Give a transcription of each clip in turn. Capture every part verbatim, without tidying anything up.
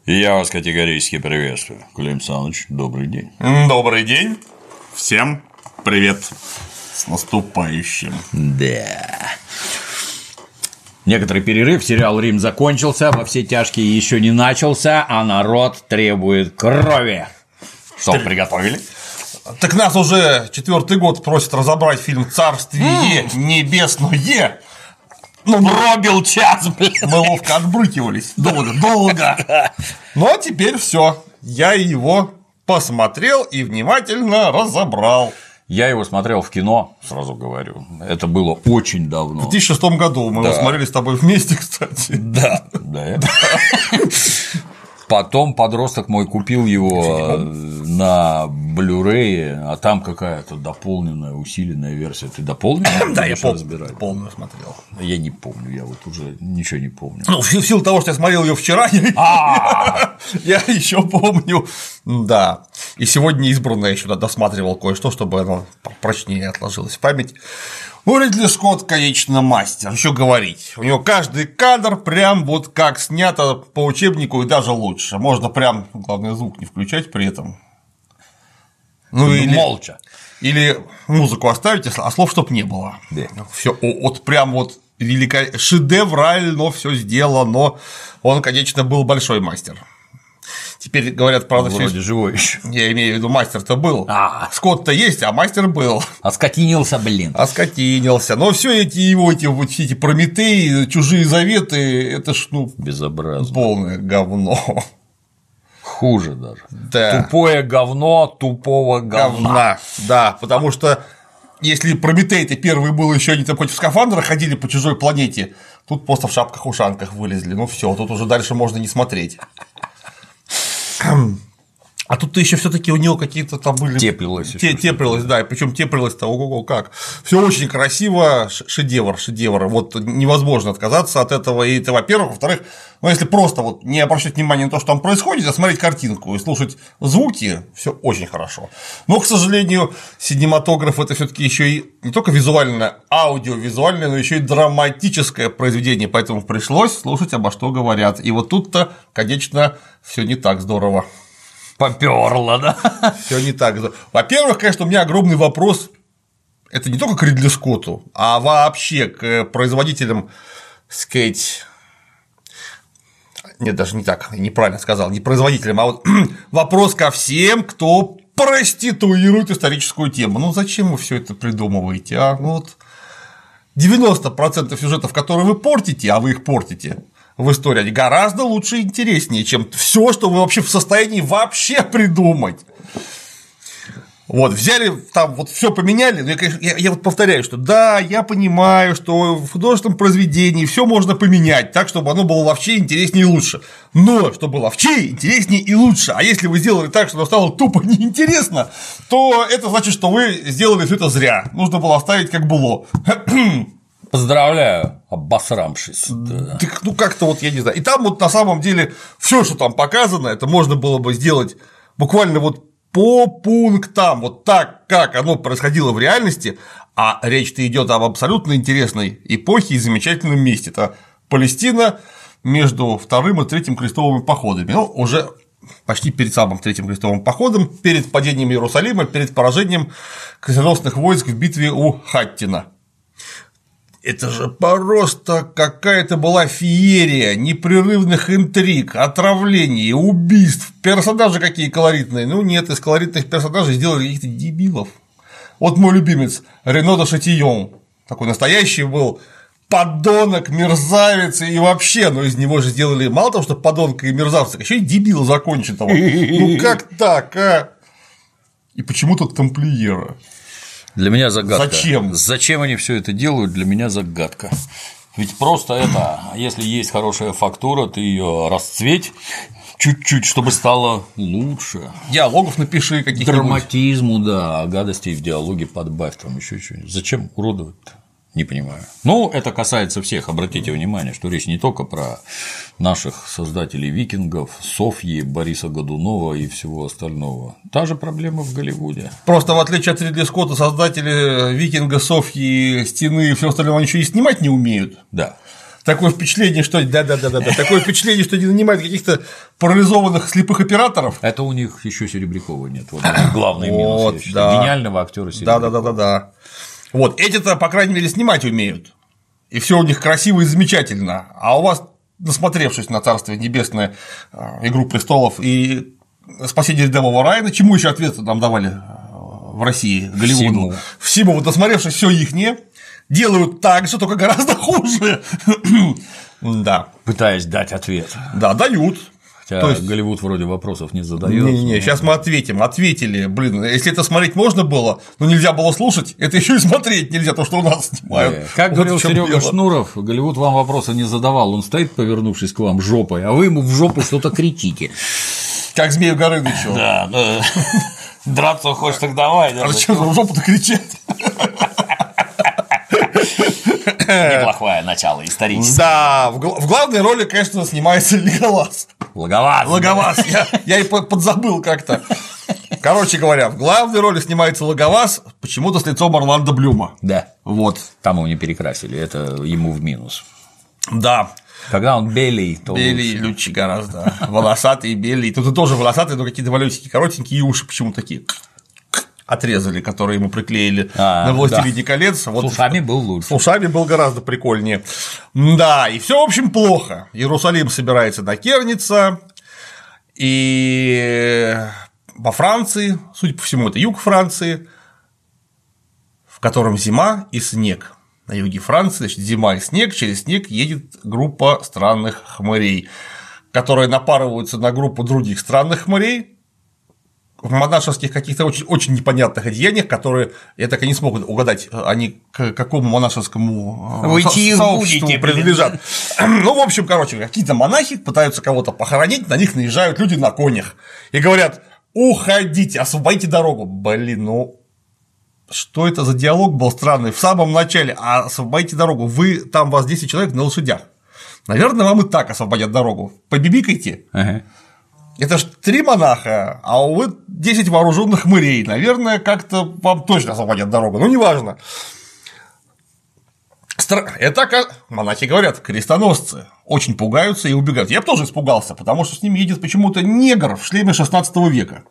Я вас категорически приветствую. Клим Александрович, добрый день. Добрый день. Всем привет. С наступающим. Да. Некоторый перерыв, сериал «Рим» закончился, «Во все тяжкие» еще не начался, а народ требует крови. Что вы приготовили? Так нас уже четвертый год просят разобрать фильм «Царствие небесное». Ну, пробил час, блин. Мы ловко отбрыкивались. Долго, долго. Но теперь все. Я его посмотрел и внимательно разобрал. Я его смотрел в кино, сразу говорю. Это было очень давно. В две тысячи шестом году мы да. его смотрели с тобой вместе, кстати. Да, да. Потом подросток мой купил его на Blu-ray, а там какая-то дополненная, усиленная версия. Ты дополненную? Да, я полную смотрел. Я не помню, я вот уже ничего не помню. Ну, в силу того, что я смотрел ее вчера, я еще помню. Да. И сегодня избранно еще досматривал кое-что, чтобы оно прочнее отложилось в память. Ну, Ридли Скотт, конечно, мастер, еще говорить. У него каждый кадр прям вот как снято по учебнику и даже лучше. Можно прям, главное, звук не включать при этом. Ну, или молча. Или музыку оставить, а слов чтоб не было. Да. Все, вот прям вот велико... шедеврально все сделано. Он, конечно, был большой мастер. Теперь говорят, правда, вроде все... живой еще. Я имею в виду, мастер-то был. А. Скотт-то есть, а мастер был. Оскотинился, блин. Оскотинился. Но все эти его эти, вот, все эти Прометеи, Чужие заветы, это ж, ну, безобразно. Полное говно. Хуже даже. Да. Тупое говно тупого говна. говна. Да, потому что если Прометей-то первый был, еще они там хоть в скафандрах ходили по чужой планете, тут просто в шапках-ушанках вылезли. Ну все, тут уже дальше можно не смотреть. А тут-то еще все-таки у него какие-то там были. Теплилось. Те, теплилось, да, и причем теплилось-то ого-го как. Все очень красиво, шедевр, шедевр. Вот невозможно отказаться от этого. И это, во-первых, во-вторых, ну, если просто вот не обращать внимания на то, что там происходит, а смотреть картинку и слушать звуки, все очень хорошо. Но, к сожалению, синематограф это все-таки еще и не только визуальное, аудиовизуальное, но еще и драматическое произведение, поэтому пришлось слушать, обо что говорят. И вот тут-то, конечно, все не так здорово. Попёрло, да? Все не так. Во-первых, конечно, у меня огромный вопрос. Это не только к Ридли Скотту, а вообще к производителям, сказать. Нет, даже не так, неправильно сказал, не производителям, а вот вопрос ко всем, кто проституирует историческую тему. Ну зачем вы все это придумываете, а? Ну, вот девяносто процентов сюжетов, которые вы портите, а вы их портите в истории, они гораздо лучше и интереснее, чем все, что вы вообще в состоянии вообще придумать. Вот, взяли, там вот все поменяли, но я, конечно, я, я вот повторяю, что да, я понимаю, что в художественном произведении все можно поменять так, чтобы оно было ловчее, интереснее и лучше. Но чтобы ловчее, интереснее и лучше. А если вы сделали так, что оно стало тупо неинтересно, то это значит, что вы сделали все это зря. Нужно было оставить как было. Поздравляю, обосрамшись. Да. Так, ну как-то вот я не знаю. И там вот на самом деле все, что там показано, это можно было бы сделать буквально вот по пунктам, вот так, как оно происходило в реальности, а речь-то идет об абсолютно интересной эпохе и замечательном месте. Это Палестина между вторым и третьим крестовыми походами. Ну, уже почти перед самым третьим крестовым походом, перед падением Иерусалима, перед поражением крестоносных войск в битве у Хаттина. Это же просто какая-то была феерия непрерывных интриг, отравлений, убийств, персонажи какие колоритные. Ну нет, из колоритных персонажей сделали каких-то дебилов. Вот мой любимец Рено де Шатийон, такой настоящий был подонок, мерзавец и вообще, но из него же сделали мало того, что подонка и мерзавца, еще и дебила законченного. Ну как так, а? И почему тут тамплиера? Для меня загадка. Зачем? Зачем они все это делают, для меня загадка. Ведь просто это, если есть хорошая фактура, ты ее расцветь чуть-чуть, чтобы стало лучше. Диалогов напиши каких-нибудь. Драматизму, да, а гадостей в диалоге подбавь, там еще что-нибудь. Зачем уродовать-то? Не понимаю. Ну, это касается всех. Обратите внимание, что речь не только про наших создателей викингов, Софьи, Бориса Годунова и всего остального. Та же проблема в Голливуде. Просто в отличие от Ридли Скотта, создатели викинга, Софьи, Стены и все остальное, они еще и снимать не умеют. Да. такое впечатление, что да-да-да-да, такое впечатление, что они нанимают каких-то парализованных слепых операторов. Это у них еще Серебрякова нет. Вот главный минус. Вот, я считаю. да. Гениального актера Серебрякова. Да-да-да-да-да. Вот эти-то, по крайней мере, снимать умеют. И все у них красиво и замечательно. А у вас, насмотревшись на Царствие Небесное, Игру престолов и Спасение рядового Райана, чему еще ответы нам давали в России, Голливуду? Всему. Всему, вот насмотревшись все ихнее, делают так же, только гораздо хуже. Да. Пытаясь дать ответ. Да, дают. Хотя То есть... Голливуд вроде вопросов не задает. Не-не, но... сейчас мы ответим. Ответили. Блин, если это смотреть можно было, но нельзя было слушать, это еще и смотреть нельзя, то, что у нас снимают. Yeah. Как вот говорил Серега Шнуров, Голливуд вам вопроса не задавал. Он стоит, повернувшись к вам жопой, а вы ему в жопу что-то кричите. Как Змею Горынычу. Да, да. Драться хочешь, так давай. А зачем в жопу-то кричать? Неплохое начало историческое. Да, в главной роли, конечно, снимается Леголас. Логоваз. Логоваз. Я, я и подзабыл как-то. Короче говоря, в главной роли снимается Логоваз, почему-то с лицом Орландо Блюма. Да. Вот. Там его не перекрасили, это ему в минус. Да. Когда он белый, то белый лучше. лучше гораздо. Волосатый, белый. Тут и тоже волосатый, но какие-то малюсенькие, коротенькие, и уши почему такие отрезали, которые ему приклеили а, на «Властелине да. колец». Вот с ушами был лучше. С ушами был гораздо прикольнее. Да, и все, в общем, плохо. Иерусалим собирается накерниться, и во Франции, судя по всему, это юг Франции, в котором зима и снег. На юге Франции, значит, зима и снег, через снег едет группа странных хмырей, которые напарываются на группу других странных хмырей в монашеских каких-то очень, очень непонятных одеяниях, которые, я так и не смог угадать, они к какому монашескому Вы сообществу принадлежат. Ну, в общем, короче, какие-то монахи пытаются кого-то похоронить, на них наезжают люди на конях и говорят: уходите, освободите дорогу. Блин, ну что это за диалог был странный в самом начале? А освободите дорогу, вы там, вас десять человек на лошадях. Наверное, вам и так освободят дорогу. Побибикайте. Ага. Это ж три монаха, а у вы десять вооруженных хмырей. Наверное, как-то вам точно освободят дорогу. Ну, неважно. Это, как монахи говорят, крестоносцы. Очень пугаются и убегают. Я бы тоже испугался, потому что с ними едет почему-то негр в шлеме шестнадцатого века.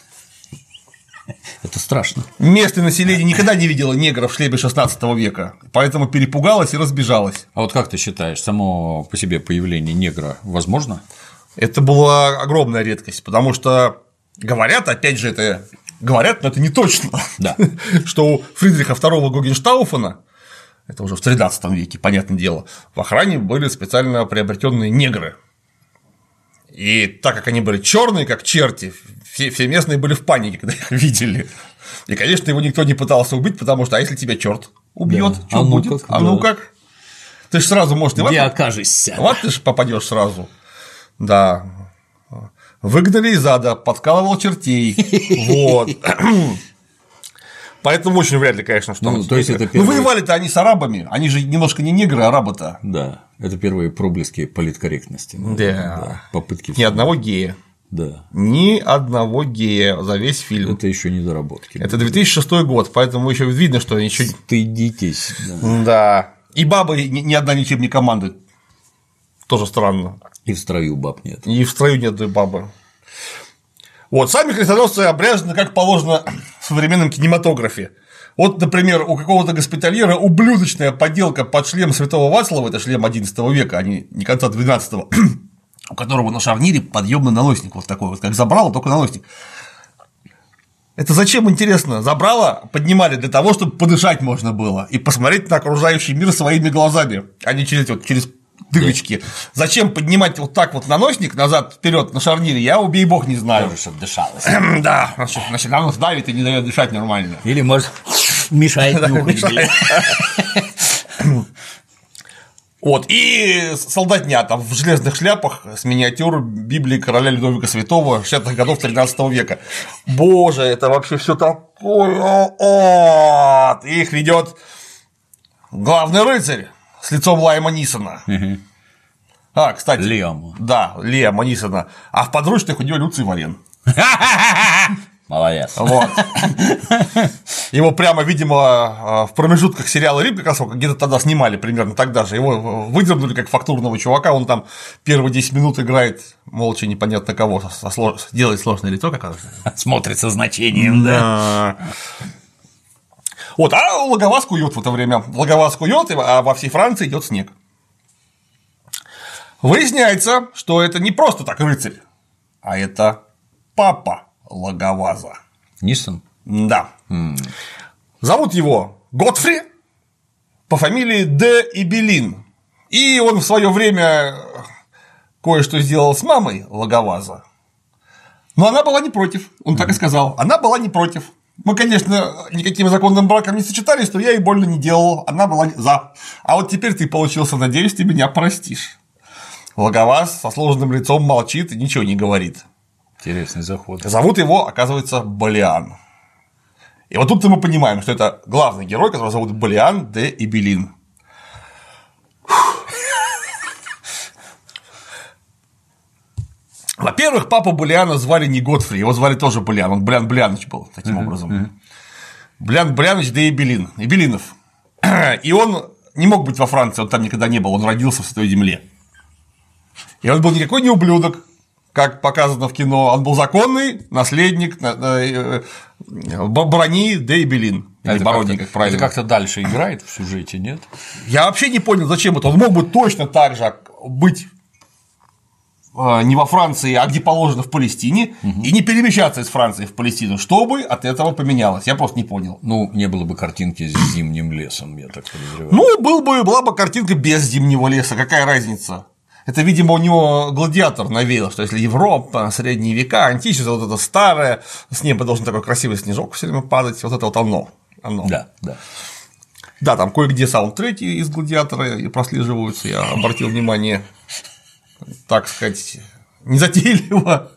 Это страшно. Местное население никогда не видело негра в шлеме шестнадцатого века, поэтому перепугалось и разбежалось. А вот как ты считаешь, само по себе появление негра возможно? Это была огромная редкость, потому что говорят, опять же, это говорят, но это не точно, да. что у Фридриха второго Гогенштауфена, это уже в тринадцатом веке, понятное дело, в охране были специально приобретенные негры. И так как они были черные, как черти, все, все местные были в панике, когда их видели. И, конечно, его никто не пытался убить, потому что а если тебя черт убьет, да. что а будет? Ну как, а да. ну как? Ты же сразу, может, и в Где окажешься? Вот ты же попадешь сразу. Да. Выгнали из ада, подкалывал чертей. Вот. Поэтому очень вряд ли, конечно, что. Ну, то есть это первые... ну воевали-то они с арабами, они же немножко не негры, а арабы-то. Да, это первые проблески политкорректности. Да. да. Попытки. Ни одного гея. Да. Ни одного гея за весь фильм. Это еще не доработки. Это две тысячи шестой год, поэтому еще видно, что еще. Стыдитесь. Да. да. И бабы ни одна ничем не командует. Тоже странно. И в строю баб нет. И в строю нет бабы. Вот, сами крестоносцы обряжены, как положено в современном кинематографе. Вот, например, у какого-то госпитальера ублюдочная подделка под шлем святого Вацлава, это шлем одиннадцатого века, а не конца двенадцатого, у которого на шарнире подъемный налосник, вот такой вот, как забрало, только налосник. Это зачем, интересно? Забрало поднимали для того, чтобы подышать можно было и посмотреть на окружающий мир своими глазами, а не через, вот, через дырочки. Зачем поднимать вот так вот наносник назад вперед на шарнире, я, убей бог, не знаю. Тоже, чтобы дышалось. Да, значит, оно давит и не дает дышать нормально. Или, может, мешает нюхать. Вот, и солдатня там в железных шляпах с миниатюр Библии короля Людовика Святого шестидесятых годов тринадцатого века. Боже, это вообще все такое. Их ведет главный рыцарь с лицом Лайма Нисона. А, кстати. Лиама. Да, Лиама Нисона. А в подручных у него Люций Варен. Молодец. Вот. Его прямо, видимо, в промежутках сериала «Рим» как раз где-то тогда снимали, примерно тогда же. Его выдернули как фактурного чувака, он там первые десять минут играет молча непонятно кого, делает сложное лицо, как смотрит со значением, да. Вот, а Лаговаз кует в это время. Лаговаз кует, а во всей Франции идет снег. Выясняется, что это не просто так рыцарь, а это папа Лаговаза. Нисон? Да. Mm. Зовут его Готфри по фамилии де Ибелин. И он в свое время кое-что сделал с мамой Лаговаза. Но она была не против. Он mm. так и сказал. Она была не против. Мы, конечно, никаким законным браком не сочетались, но я ей больно не делал. Она была за. А вот теперь ты получился, надеюсь, ты меня простишь. Лаговаз со сложным лицом молчит и ничего не говорит. Интересный заход. Зовут его, оказывается, Балиан. И вот тут мы понимаем, что это главный герой, которого зовут Балиан де Ибелин. Во-первых, папу Балиана звали не Готфри, его звали тоже Балиан, он Балиан Балианович был таким uh-huh, образом. Uh-huh. Балиан Балианович де Ибелин, Ибелинов. И он не мог быть во Франции, он там никогда не был, он родился в Святой Земле. И он был никакой не ублюдок, как показано в кино, он был законный наследник Брони де Ибелин. Или это Борони, как правильно. Это как-то дальше играет в сюжете, нет? Я вообще не понял, зачем это. Он мог бы точно так же быть не во Франции, а где положено в Палестине, угу. и не перемещаться из Франции в Палестину, чтобы от этого поменялось. Я просто не понял. Ну, не было бы картинки с зимним лесом, я так подозреваю. Ну, был бы, была бы картинка без зимнего леса, какая разница? Это, видимо, у него гладиатор навеял, что если Европа, средние века, античность, вот это старое, с неба должен такой красивый снежок все время падать, вот это вот оно. оно. Да, да. Да, там кое-где саундтреки из гладиатора и прослеживаются, я обратил внимание, так сказать, незатейливо.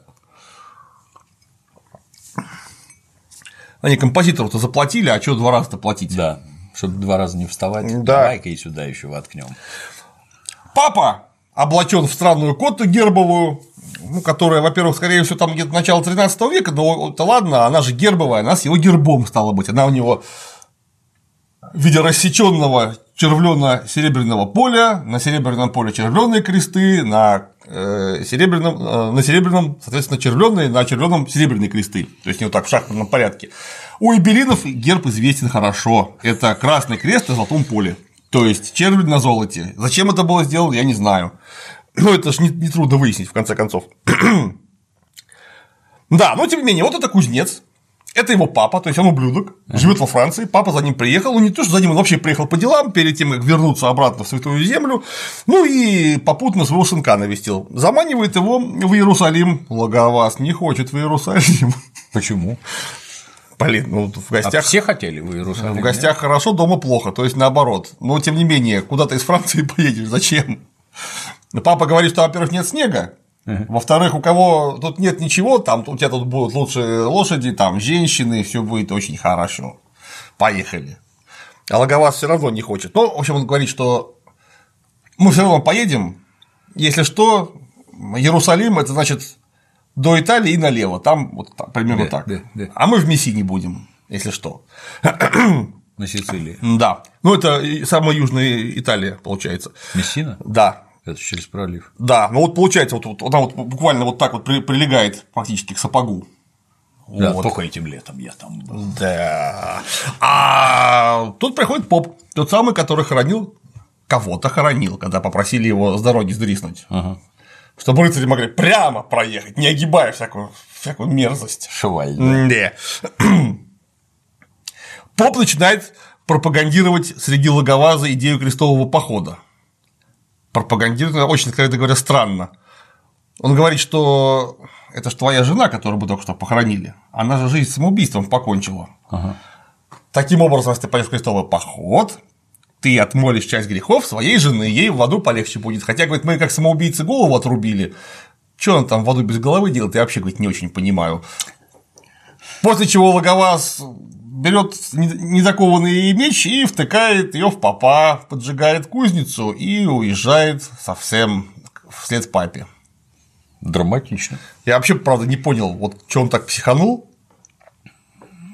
Они композитору-то заплатили, а что два раза-то платить? Да, чтобы два раза не вставать, да. Давай-ка и сюда еще воткнем. Папа облачен в странную коту гербовую, ну, которая, во-первых, скорее всего, там где-то начало тринадцатого века, но это ладно, она же гербовая, она с его гербом стала быть, она у него в виде рассеченного червлено-серебряного поля, на серебряном поле червленые кресты, на серебряном, на серебряном, соответственно, червленые, на червленом серебряные кресты, то есть не вот так в шахматном порядке. У Ибелинов герб известен хорошо, это красный крест на золотом поле. То есть червь на золоте. Зачем это было сделано, я не знаю. Но это же нетрудно выяснить, в конце концов. Да, но тем не менее, вот это кузнец. Это его папа, то есть он ублюдок, живет во Франции, папа за ним приехал, ну не то, что за ним, он вообще приехал по делам, перед тем, как вернуться обратно в Святую Землю, ну и попутно своего сынка навестил. Заманивает его в Иерусалим. Лаговаз не хочет в Иерусалим. Почему? Блин, ну в гостях… А все хотели в Иерусалим? В гостях хорошо, дома плохо, то есть наоборот. Но тем не менее, куда ты из Франции поедешь, зачем? Папа говорит, что, во-первых, нет снега, uh-huh. во-вторых, у кого тут нет ничего, там у тебя тут будут лучшие лошади, там женщины, все будет очень хорошо. Поехали. А Лаговаз все равно не хочет. Ну, в общем, он говорит, что мы все равно поедем, если что, Иерусалим это значит. До Италии и налево, там вот там, примерно да, так. Да, да. А мы в Мессине будем, если что. На Сицилии. Да. Ну, это самая южная Италия, получается. Мессина? Да. Это через пролив. Да, ну вот получается, вот, вот она вот буквально вот так вот прилегает практически к сапогу. Да, вот. Только этим летом я там был. Да. А тут приходит поп, тот самый, который хоронил, кого-то хоронил, когда попросили его с дороги сдриснуть. Ага. Чтобы рыцари могли прямо проехать, не огибая всякую, всякую мерзость. Шваль. Да. Поп начинает пропагандировать среди Лаговаза идею крестового похода. Пропагандирует очень, откровенно говоря, странно. Он говорит, что это ж твоя жена, которую мы только что похоронили, она же жизнь самоубийством покончила. Ага. Таким образом, если ты пойдешь в крестовый поход, ты отмолишь часть грехов своей жены, ей в аду полегче будет. Хотя, говорит, мы как самоубийцы голову отрубили. Что он там в аду без головы делает, я вообще, говорит, не очень понимаю. После чего Лаговаз берет незакованный меч и втыкает ее в попа, поджигает кузницу и уезжает совсем вслед папе. Драматично. Я вообще, правда, не понял, вот что он так психанул.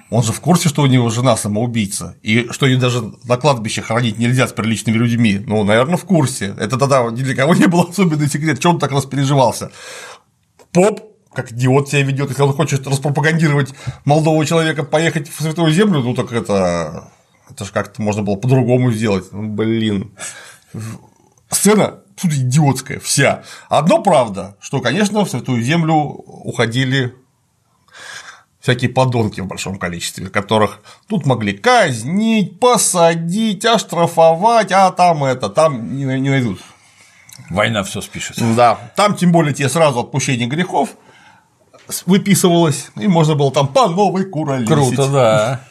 Он же в курсе, что у него жена самоубийца, и что ее даже на кладбище хоронить нельзя с приличными людьми. Ну, наверное, в курсе. Это тогда ни для кого не был особенный секрет, чего он так распереживался. Поп, как идиот себя ведет, если он хочет распропагандировать молодого человека, поехать в Святую Землю, ну так это. Это же как-то можно было по-другому сделать. Ну, блин. Сцена тут идиотская, вся. Одно правда, что, конечно, в Святую Землю уходили всякие подонки в большом количестве, которых тут могли казнить, посадить, оштрафовать, а там это, там не найдут. Война все спишет. Да, там тем более тебе сразу отпущение грехов выписывалось, и можно было там по новой куролесить. Круто, да.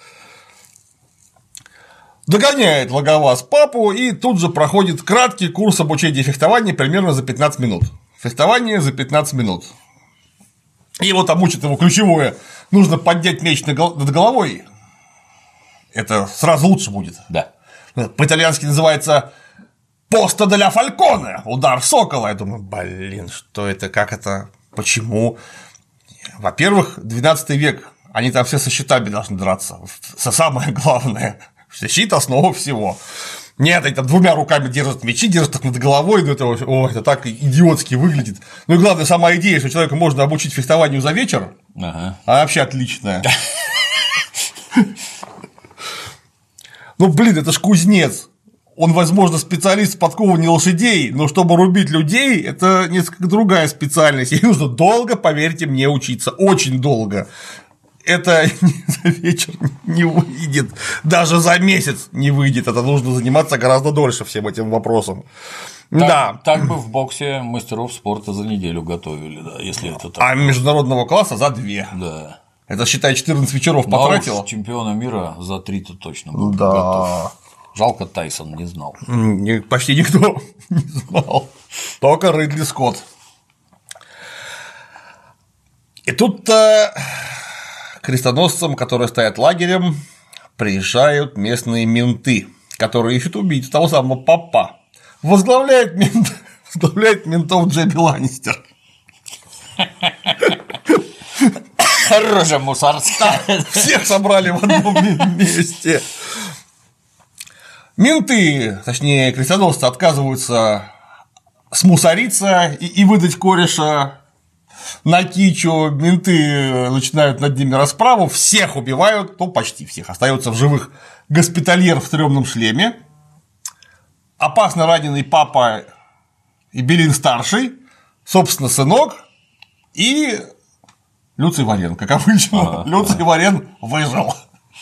Догоняет Логоваз папу, и тут же проходит краткий курс обучения фехтованию примерно за пятнадцать минут. Фехтование за пятнадцать минут. И вот там учат его ключевое: нужно поднять меч над головой. Это сразу лучше будет. Да. По-итальянски называется «Поста деля фальконе», удар сокола. Я думаю, блин, что это, как это, почему? Во-первых, двенадцатый век, они там все со щитами должны драться. Самое главное. Щит – основа всего. Нет, они там двумя руками держат мечи, держат так над головой, ну это, о, это так идиотски выглядит. Ну и главное, сама идея, что человека можно обучить фехтованию за вечер, ага. Она вообще отличная. Ну, блин, это ж кузнец. Он, возможно, специалист в подковании лошадей, но чтобы рубить людей, это несколько другая специальность. Ей нужно долго, поверьте мне, учиться. Очень долго. Это за вечер не выйдет, даже за месяц не выйдет, это нужно заниматься гораздо дольше всем этим вопросом. Так, да. Так бы в боксе мастеров спорта за неделю готовили, да, если это так. А международного класса за две. Да. Это, считай, четырнадцать вечеров потратил. А чемпиона мира за три-то точно был да. готов. Жалко, Тайсон не знал. Почти никто не знал. Только Ридли Скотт. И тут-то крестоносцам, которые стоят лагерем, приезжают местные менты, которые ищут убийцу того самого папа. Возглавляет, мент... Возглавляет ментов Джейми Ланнистер. Рожа мусорская. Всех собрали в одном месте. Менты, точнее, крестоносцы отказываются смусориться и, и выдать кореша на кичу, менты начинают над ними расправу, всех убивают, ну, почти всех, остается в живых госпитальер в стрёмном шлеме, опасно раненый папа и Белин-старший, собственно, сынок и Люций Варен, как обычно, а, Люций а. Варен выжил.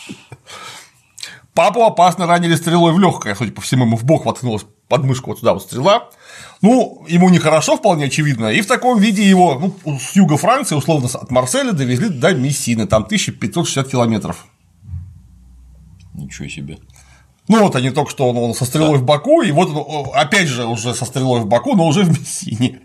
Папу опасно ранили стрелой в легкое, судя по всему, ему в бок воткнулась под мышку вот сюда вот стрела. Ну, ему нехорошо, вполне очевидно, и в таком виде его ну, с юга Франции, условно, от Марселя довезли до Мессины, там тысяча пятьсот шестьдесят километров. Ничего себе. Ну, вот они только что он, он со стрелой да. в боку, и вот он опять же уже со стрелой в боку, но уже в Мессине.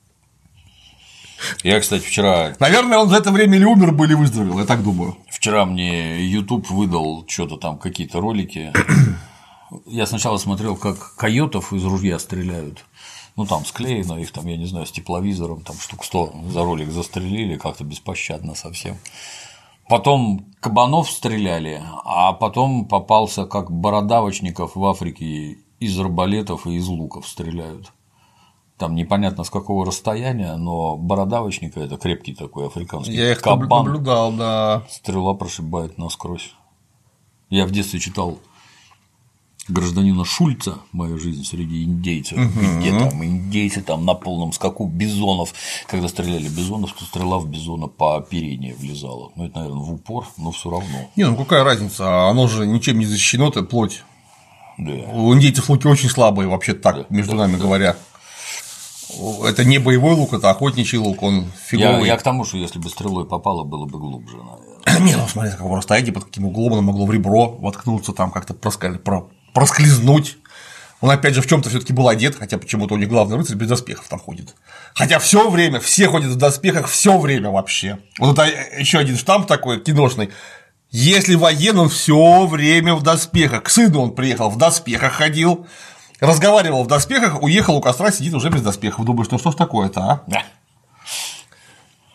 Я, кстати, вчера… Наверное, он за это время или умер бы, или выздоровел, я так думаю. Вчера мне YouTube выдал что-то там, какие-то ролики. Я сначала смотрел, как койотов из ружья стреляют. Ну, там склеено их, там, я не знаю, с тепловизором, там штук сто за ролик застрелили, как-то беспощадно совсем. Потом кабанов стреляли, а потом попался, как бородавочников в Африке из арбалетов и из луков стреляют. Там непонятно с какого расстояния, но бородавочника – это крепкий такой африканский я их кабан. наблюдал, да. Стрела прошибает насквозь. Я в детстве читал гражданина Шульца «Моя жизнь среди индейцев», угу. где там индейцы там на полном скаку бизонов, когда стреляли бизонов, то стрела в бизона по оперению влезала. Ну, это, наверное, в упор, но все равно. Не, ну какая разница, оно же ничем не защищено, это плоть. Да. У индейцев луки очень слабые, вообще так, да, между да, нами да. говоря. Это не боевой лук, это охотничий лук, он фиговый. Я, я к тому, что если бы стрелой попало, было бы глубже, наверное. Не, ну смотри, как расстояние, под каким углом оно могло в ребро воткнуться, там как-то проскаль... про... проскользнуть. Он опять же в чем-то все-таки был одет, хотя почему-то у них главный рыцарь без доспехов там ходит. Хотя все время, все ходят в доспехах, все время вообще. Вот это еще один штамп такой киношный. Если военный, он все время в доспехах. К сыну он приехал в доспехах, ходил. Разговаривал в доспехах, уехал у костра, сидит уже без доспехов. Думаешь, ну что ж такое-то, а? Да.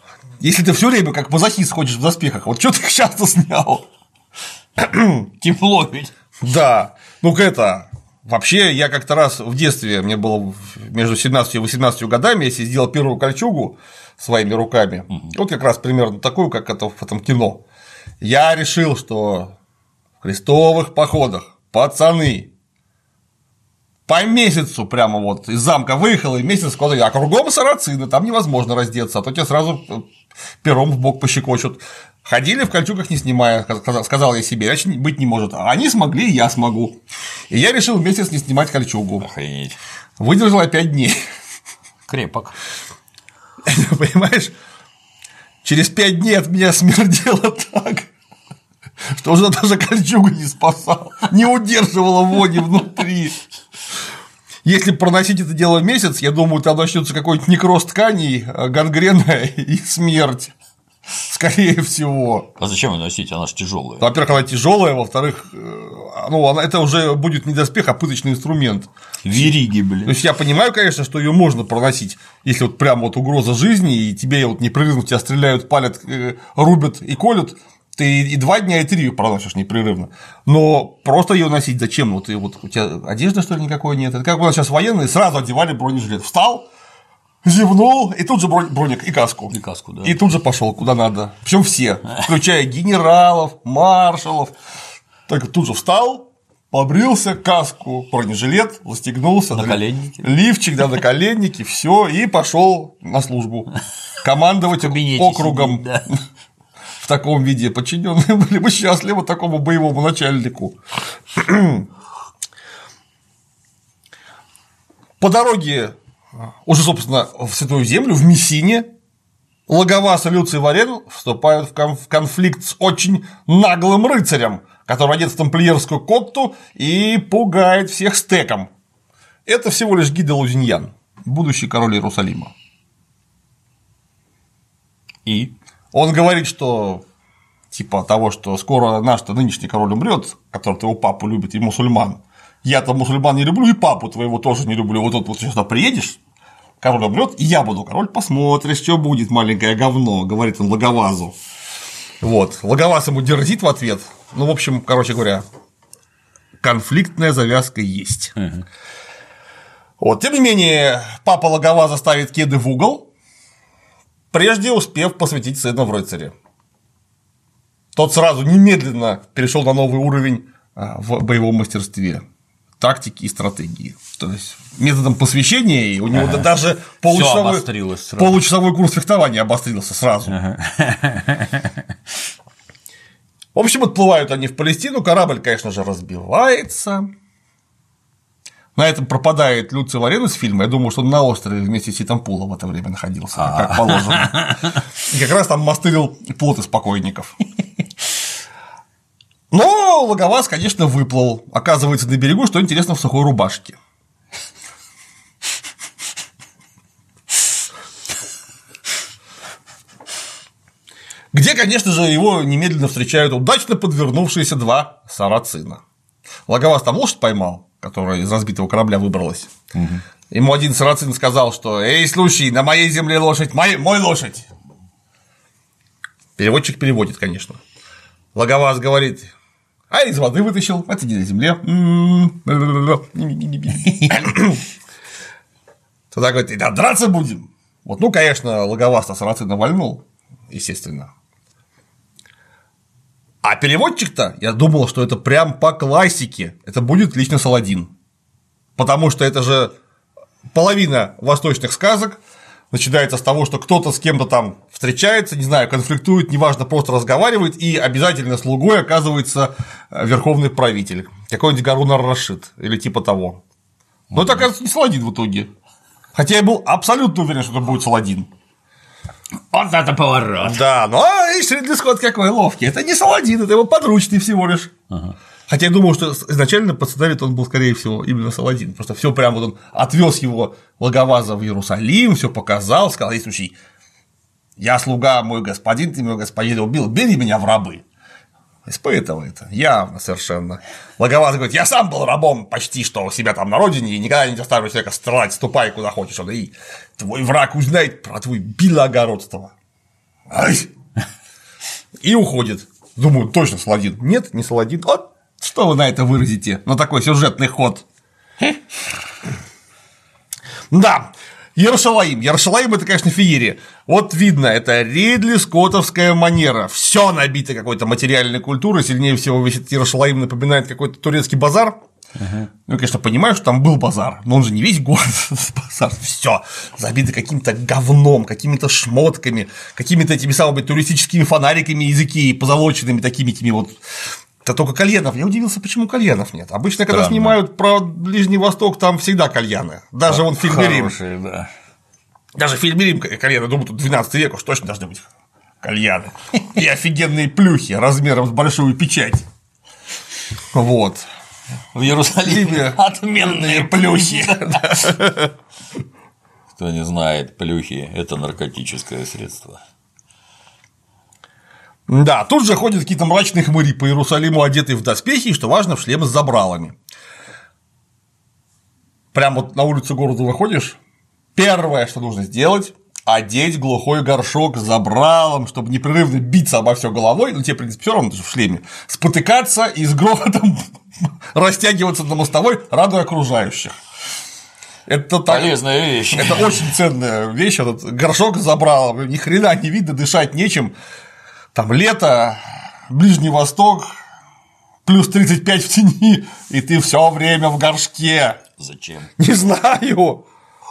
Если ты все время как мазохист ходишь в доспехах, вот что ты их часто снял? Тепло ведь. Да, ну-ка это. Вообще, я как-то раз в детстве, мне было между семнадцатью и восемнадцатью годами, я себе сделал первую кольчугу своими руками, угу. Вот как раз примерно такую, как это в этом кино. Я решил, что в крестовых походах пацаны по месяцу прямо вот из замка выехал и месяц куда-то, а кругом сарацины, там невозможно раздеться, а то тебя сразу пером в бок пощекочут. Ходили в кольчугах не снимая, сказал я себе, иначе быть не может. А они смогли, и я смогу. И я решил месяц не снимать кольчугу. Охренеть. Выдержал опять дней. Крепок. Понимаешь, через пять дней от меня смердело так, что уже даже кольчугу не спасал, не удерживала вони внутри. Если проносить это дело месяц, я думаю, там начнется какой-нибудь некроз тканей, гангрена и смерть. Скорее всего. А зачем ее носить? Она же тяжелая. Во-первых, она тяжелая, во-вторых, ну, она, это уже будет не доспех, а пыточный инструмент. Вериги, блин. То есть я понимаю, конечно, что ее можно проносить, если вот прям вот угроза жизни, и тебе вот непрерывно тебя стреляют, палят, рубят и колют, ты и два дня, и три ее проносишь непрерывно. Но просто ее носить зачем? Вот, и вот у тебя одежды, что ли, никакой нет. Это как у нас сейчас военные сразу одевали бронежилет. Встал, зевнул, и тут же броник и каску. И каску, да. И тут же пошел куда надо. Причем все, включая генералов, маршалов. Только тут же встал, побрился, каску, бронежилет, застегнулся, наколенники. Лифчик, да, наколенники, все, и пошел на службу. Командовать округом. Сидеть, да. В таком виде подчиненные были бы счастливы такому боевому начальнику. По дороге уже, собственно, в Святую Землю, в Мессине, Логоваз и Люций Варен вступают в конфликт с очень наглым рыцарем, который одет в тамплиерскую котту и пугает всех стеком. Это всего лишь Гий де Лузиньян, будущий король Иерусалима. И он говорит, что типа того, что скоро наш-то нынешний король умрет, который твоего папу любит, и мусульман. Я-то мусульман не люблю, и папу твоего тоже не люблю. Вот тут вот сюда приедешь, король умрет, и я буду король, посмотришь, что будет, маленькое говно, говорит он Логовазу. Вот. Логоваз ему дерзит в ответ. Ну, в общем, короче говоря, конфликтная завязка есть. Угу. Вот. Тем не менее, папа Логоваза ставит кеды в угол, прежде успев посвятить сына в рыцаре. Тот сразу немедленно перешел на новый уровень в боевом мастерстве, тактики и стратегии. То есть методом посвящения, и у него ага. даже получасовой, получасовой курс фехтования обострился сразу. Ага. В общем, отплывают они в Палестину, корабль, конечно же, разбивается. На этом пропадает Люций Варен из фильма. Я думаю, что он на острове вместе с Итампулом в это время находился, как положено. И как раз там мастырил плот из покойников. Но Логоваз, конечно, выплыл. Оказывается, на берегу, что интересно, в сухой рубашке. Где, конечно же, его немедленно встречают удачно подвернувшиеся два сарацина. Логоваз там лошадь поймал, которая из разбитого корабля выбралась. Угу. Ему один сарацин сказал, что «Эй, слушай, на моей земле лошадь, мой, мой лошадь». Переводчик переводит, конечно. Логоваз говорит: а из воды вытащил, это не на земле. Тогда говорит: да, драться будем. Вот, ну, конечно, Логоваз-то сарацина вальнул, естественно. А переводчик-то, я думал, что это прям по классике, это будет лично Саладин. Потому что это же половина восточных сказок начинается с того, что кто-то с кем-то там встречается, не знаю, конфликтует, неважно, просто разговаривает, и обязательно слугой оказывается верховный правитель, какой-нибудь Гарун ар-Рашид или типа того. Но это, оказывается, не Саладин в итоге. Хотя я был абсолютно уверен, что это будет Саладин. Вот это поворот. Да, ну а видишь, Ридли Скотт какой ловкий. Это не Саладин, это его подручный всего лишь. Ага. Хотя я думал, что изначально по сценарию он был, скорее всего, именно Саладин. Просто все прям вот он отвез его Логоваза в Иерусалим, все показал, сказал: ей, слушай, я слуга, мой господин, ты мой господин убил, бери меня в рабы. Испытывал это, явно совершенно. Логоваз говорит: я сам был рабом почти что у себя там на родине, и никогда не заставлю человека стрелять, ступай куда хочешь, и твой враг узнает про твое белогородство. Ай! И уходит. Думаю, точно Саладин. Нет, не Саладин. Вот что вы на это выразите? На такой сюжетный ход. Да. Иерушалаим. Иерушалаим — это, конечно, феерия. Вот видно, это Ридли скоттовская манера. Все набито какой-то материальной культурой. Сильнее всего весь этот Иерушалаим напоминает какой-то турецкий базар. Uh-huh. Ну, конечно, понимаю, что там был базар, но он же не весь город базар, все забито каким-то говном, какими-то шмотками, какими-то этими самыми туристическими фонариками языки, позолоченными такими этими вот. Это только кальянов. Я удивился, почему кальянов нет. Обычно, когда Странно. снимают про Ближний Восток, там всегда кальяны. Даже вон в фильме Рим. Да. Даже в фильме Рим кальяны, думаю, тут двенадцатый век уж точно должны быть кальяны. И офигенные плюхи размером с большую печать. Вот. В Иерусалиме отменные плюхи. Кто не знает, плюхи – это наркотическое средство. Да, тут же ходят какие-то мрачные хмыри по Иерусалиму, одетые в доспехи, и, что важно, в шлемы с забралами. Прям вот на улицу города выходишь, первое, что нужно сделать – одеть глухой горшок с забралом, чтобы непрерывно биться обо все головой, ну тебе, в принципе, все равно, ты же в шлеме, спотыкаться и с грохотом растягиваться на мостовой, радуя окружающих. Это так, полезная вещь. Это очень ценная вещь, этот горшок с забралом, ни хрена не видно, дышать нечем. Там лето, Ближний Восток, плюс тридцать пять в тени, и ты все время в горшке. Зачем? Не знаю.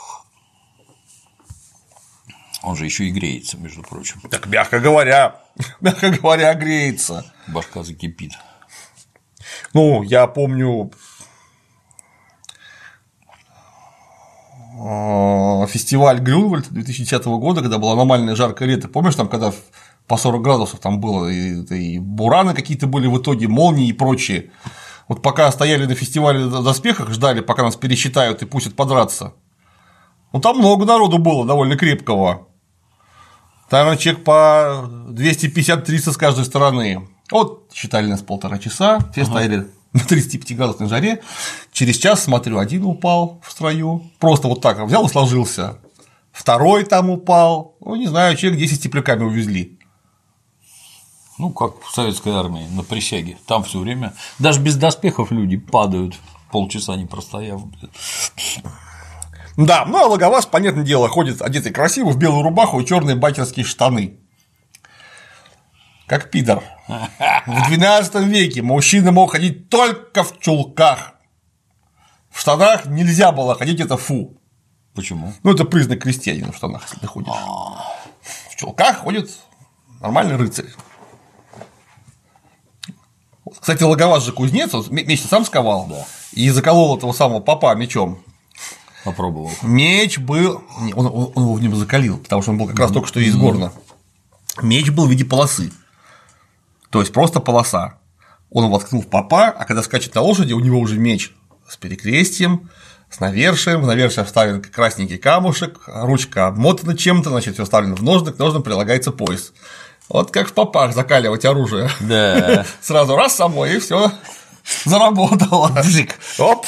Он же еще и греется, между прочим. Так, мягко говоря, мягко говоря, греется. Башка закипит. Ну, я помню фестиваль Грюнвальд две тысячи десятого года, когда было аномальное жаркое лето. Помнишь, там, когда по сорок градусов там было, и, и бураны какие-то были в итоге, молнии и прочее. Вот пока стояли на фестивале в доспехах, ждали, пока нас пересчитают и пустят подраться. Ну, там много народу было, довольно крепкого. Там человек по двести пятьдесят - триста с каждой стороны. Вот считали нас полтора часа, все ага. стояли на тридцати пяти градусной жаре. Через час, смотрю, один упал в строю. Просто вот так взял и сложился. Второй там упал. Ну, не знаю, человек десять с тепляками увезли. Ну, как в советской армии на присяге. Там все время. Даже без доспехов люди падают, полчаса не простояв. Да, ну а Логоваз, понятное дело, ходит одетый красиво в белую рубаху и черные байкерские штаны. Как пидор. В двенадцатом веке мужчина мог ходить только в чулках. В штанах нельзя было ходить, это фу. Почему? Ну, это признак крестьянина в штанах, если ты ходишь. В чулках ходит нормальный рыцарь. Кстати, Логоваз же кузнец, он меч сам сковал, да. И заколол этого самого попа мечом. Попробовал. Меч был. Он, он, он его в нем закалил, потому что он был как раз только что из горна. Меч был в виде полосы. То есть просто полоса. Он его воткнул в попа, а когда скачет на лошади, у него уже меч с перекрестием, с навершием, в навершие вставлен красненький камушек, ручка обмотана чем-то, значит, все вставлено в ножны, к ножнам прилагается пояс. Вот как в попах закаливать оружие. Да. Сразу раз самой, и все заработало. Бжик. Оп.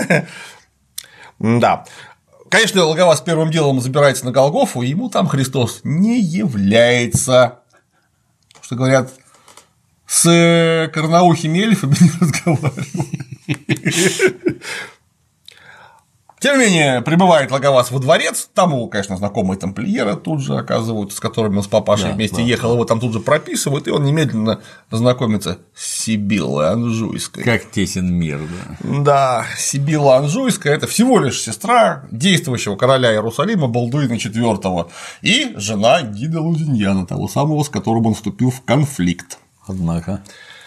Да. Конечно, Логоваз первым делом забирается на Голгофу, и ему там Христос не является. Что говорят, с корноухими эльфами не разговаривают. Тем не менее, прибывает Логоваз во дворец, там его, конечно, знакомые тамплиеры тут же оказываются, с которыми он с папашей да, вместе да, ехал, да. Его там тут же прописывают, и он немедленно знакомится с Сибиллой Анжуйской. Как тесен мир, да. Да, Сибилла Анжуйская – это всего лишь сестра действующего короля Иерусалима Балдуина четвёртого и жена Гида Лузиньяна, того самого, с которым он вступил в конфликт. Однако.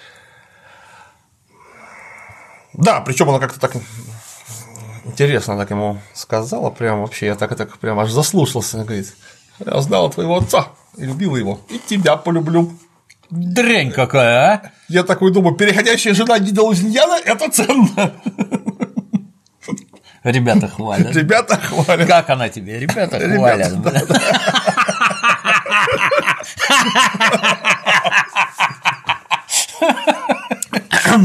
Да, причем она как-то так. Интересно так ему сказала, прям вообще, я так и так прям аж заслушался, она говорит, я знала твоего отца и любила его, и тебя полюблю. Дрянь какая, а? Я такой думаю, переходящая жена Гида Лузиньяна – это ценно. Ребята хвалят. Ребята хвалят. Как она тебе? Ребята хвалят. Ребята, да, да.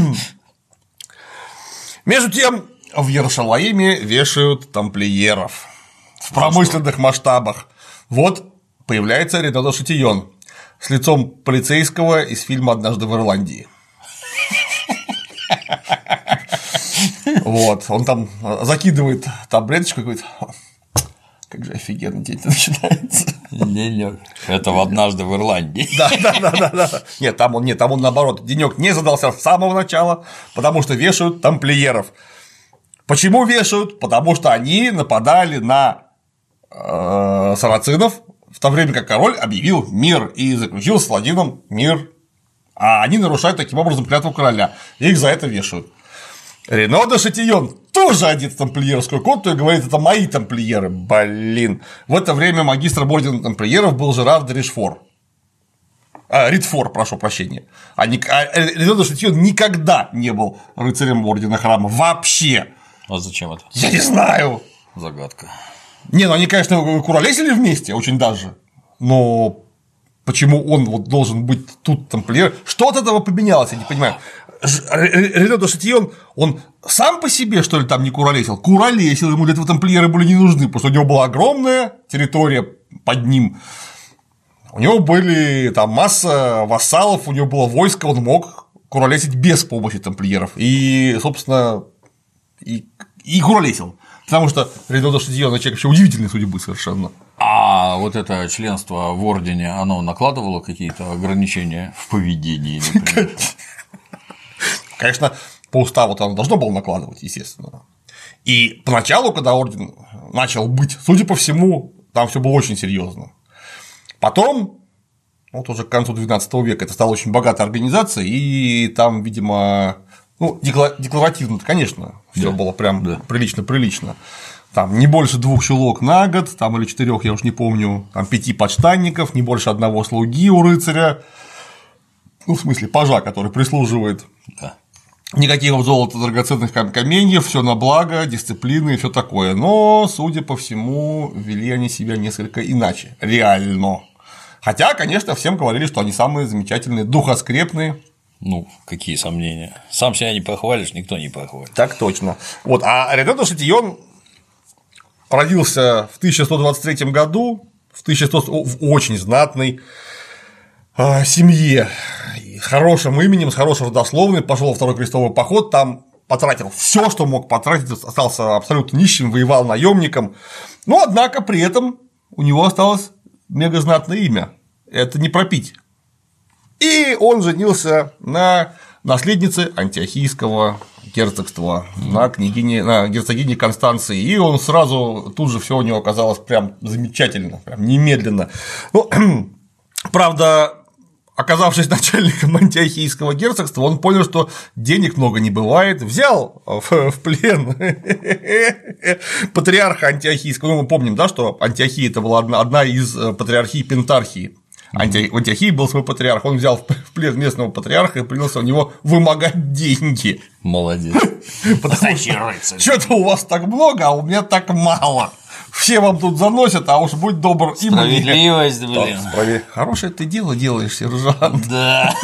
Между тем, в Иерушалаиме вешают тамплиеров в промышленных масштабах. Вот появляется Ренато Шатийон. с лицом полицейского из фильма «Однажды в Ирландии». Вот, он там закидывает таблеточку и говорит: как же офигенно день начинается. Денёк. Это в «Однажды в Ирландии». Да, да, да, да, да. Нет, там он, нет, там он наоборот, денёк не задался с самого начала, потому что вешают тамплиеров. Почему вешают? Потому что они нападали на э, сарацинов, в то время как король объявил мир и заключил с Аладдином мир, а они нарушают таким образом клятву короля, и их за это вешают. Рено де Шатийон тоже одет в тамплиерскую коту и говорит: это мои тамплиеры, блин. В это время магистром ордена тамплиеров был Жерар де Ришфор. А, Ридфор, прошу прощения. А, не... а Рено де Шатийон никогда не был рыцарем ордена храма. Вообще. А зачем это? Я не знаю. Загадка. Не, ну они, конечно, куролесили вместе, очень даже. Но почему он вот должен быть тут тамплиер? Что от этого поменялось, я не понимаю. Рено де Шатийон, он сам по себе, что ли, там не куролесил? Куролесил, ему для этого тамплиеры были не нужны, потому что у него была огромная территория под ним. У него были там масса вассалов, у него было войско, он мог куролесить без помощи тамплиеров. И, собственно, и, и куролесил. Потому что Рено де Шатийон человек вообще удивительной судьбы совершенно. А вот это членство в ордене, оно накладывало какие-то ограничения в поведении, например? Конечно, по уставу оно должно было накладывать, естественно. И поначалу, когда орден начал быть, судя по всему, там все было очень серьезно. Потом, вот уже к концу двенадцатого века, это стала очень богатая организация, и там, видимо, ну, декларативно, конечно, все да. было прям да. прилично-прилично. Там не больше двух чулок на год, там или четырех, я уж не помню, там пяти подштанников, не больше одного слуги у рыцаря. Ну, в смысле, пажа, который прислуживает. Да. Никаких золота, драгоценных каменьев, все на благо, дисциплины и все такое. Но, судя по всему, вели они себя несколько иначе. Реально. Хотя, конечно, всем говорили, что они самые замечательные, духоскрепные. Ну, какие сомнения. Сам себя не похвалишь, никто не похвалит. Так точно. Вот. А Рено де Шатийон родился в тысяча сто двадцать третьем году, в, тысяча сто... в очень знатной семье, с хорошим именем, с хорошей родословной, пошел во второй крестовый поход, там потратил все, что мог потратить, остался абсолютно нищим, воевал наемником, но однако при этом у него осталось мегазнатное имя, это не пропить. И он женился на наследнице антиохийского герцогства, на княгине, на герцогине Констанции, и он сразу, тут же все у него оказалось прям замечательно, прям немедленно. Ну, правда, оказавшись начальником антиохийского герцогства, он понял, что денег много не бывает, взял в, в плен патриарха антиохийского. Ну, мы помним, да, что Антиохия – это была одна, одна из патриархий Пентархии. Анти... В Антиохии был свой патриарх, он взял в плен местного патриарха и принялся у него вымогать деньги. Молодец. Настоящий рыцарь. Что-то у вас так много, а у меня так мало. Все вам тут заносят, а уж будь добр и мне. Справедливость, блин. Справед... Хорошее ты дело делаешь, сержант. Да.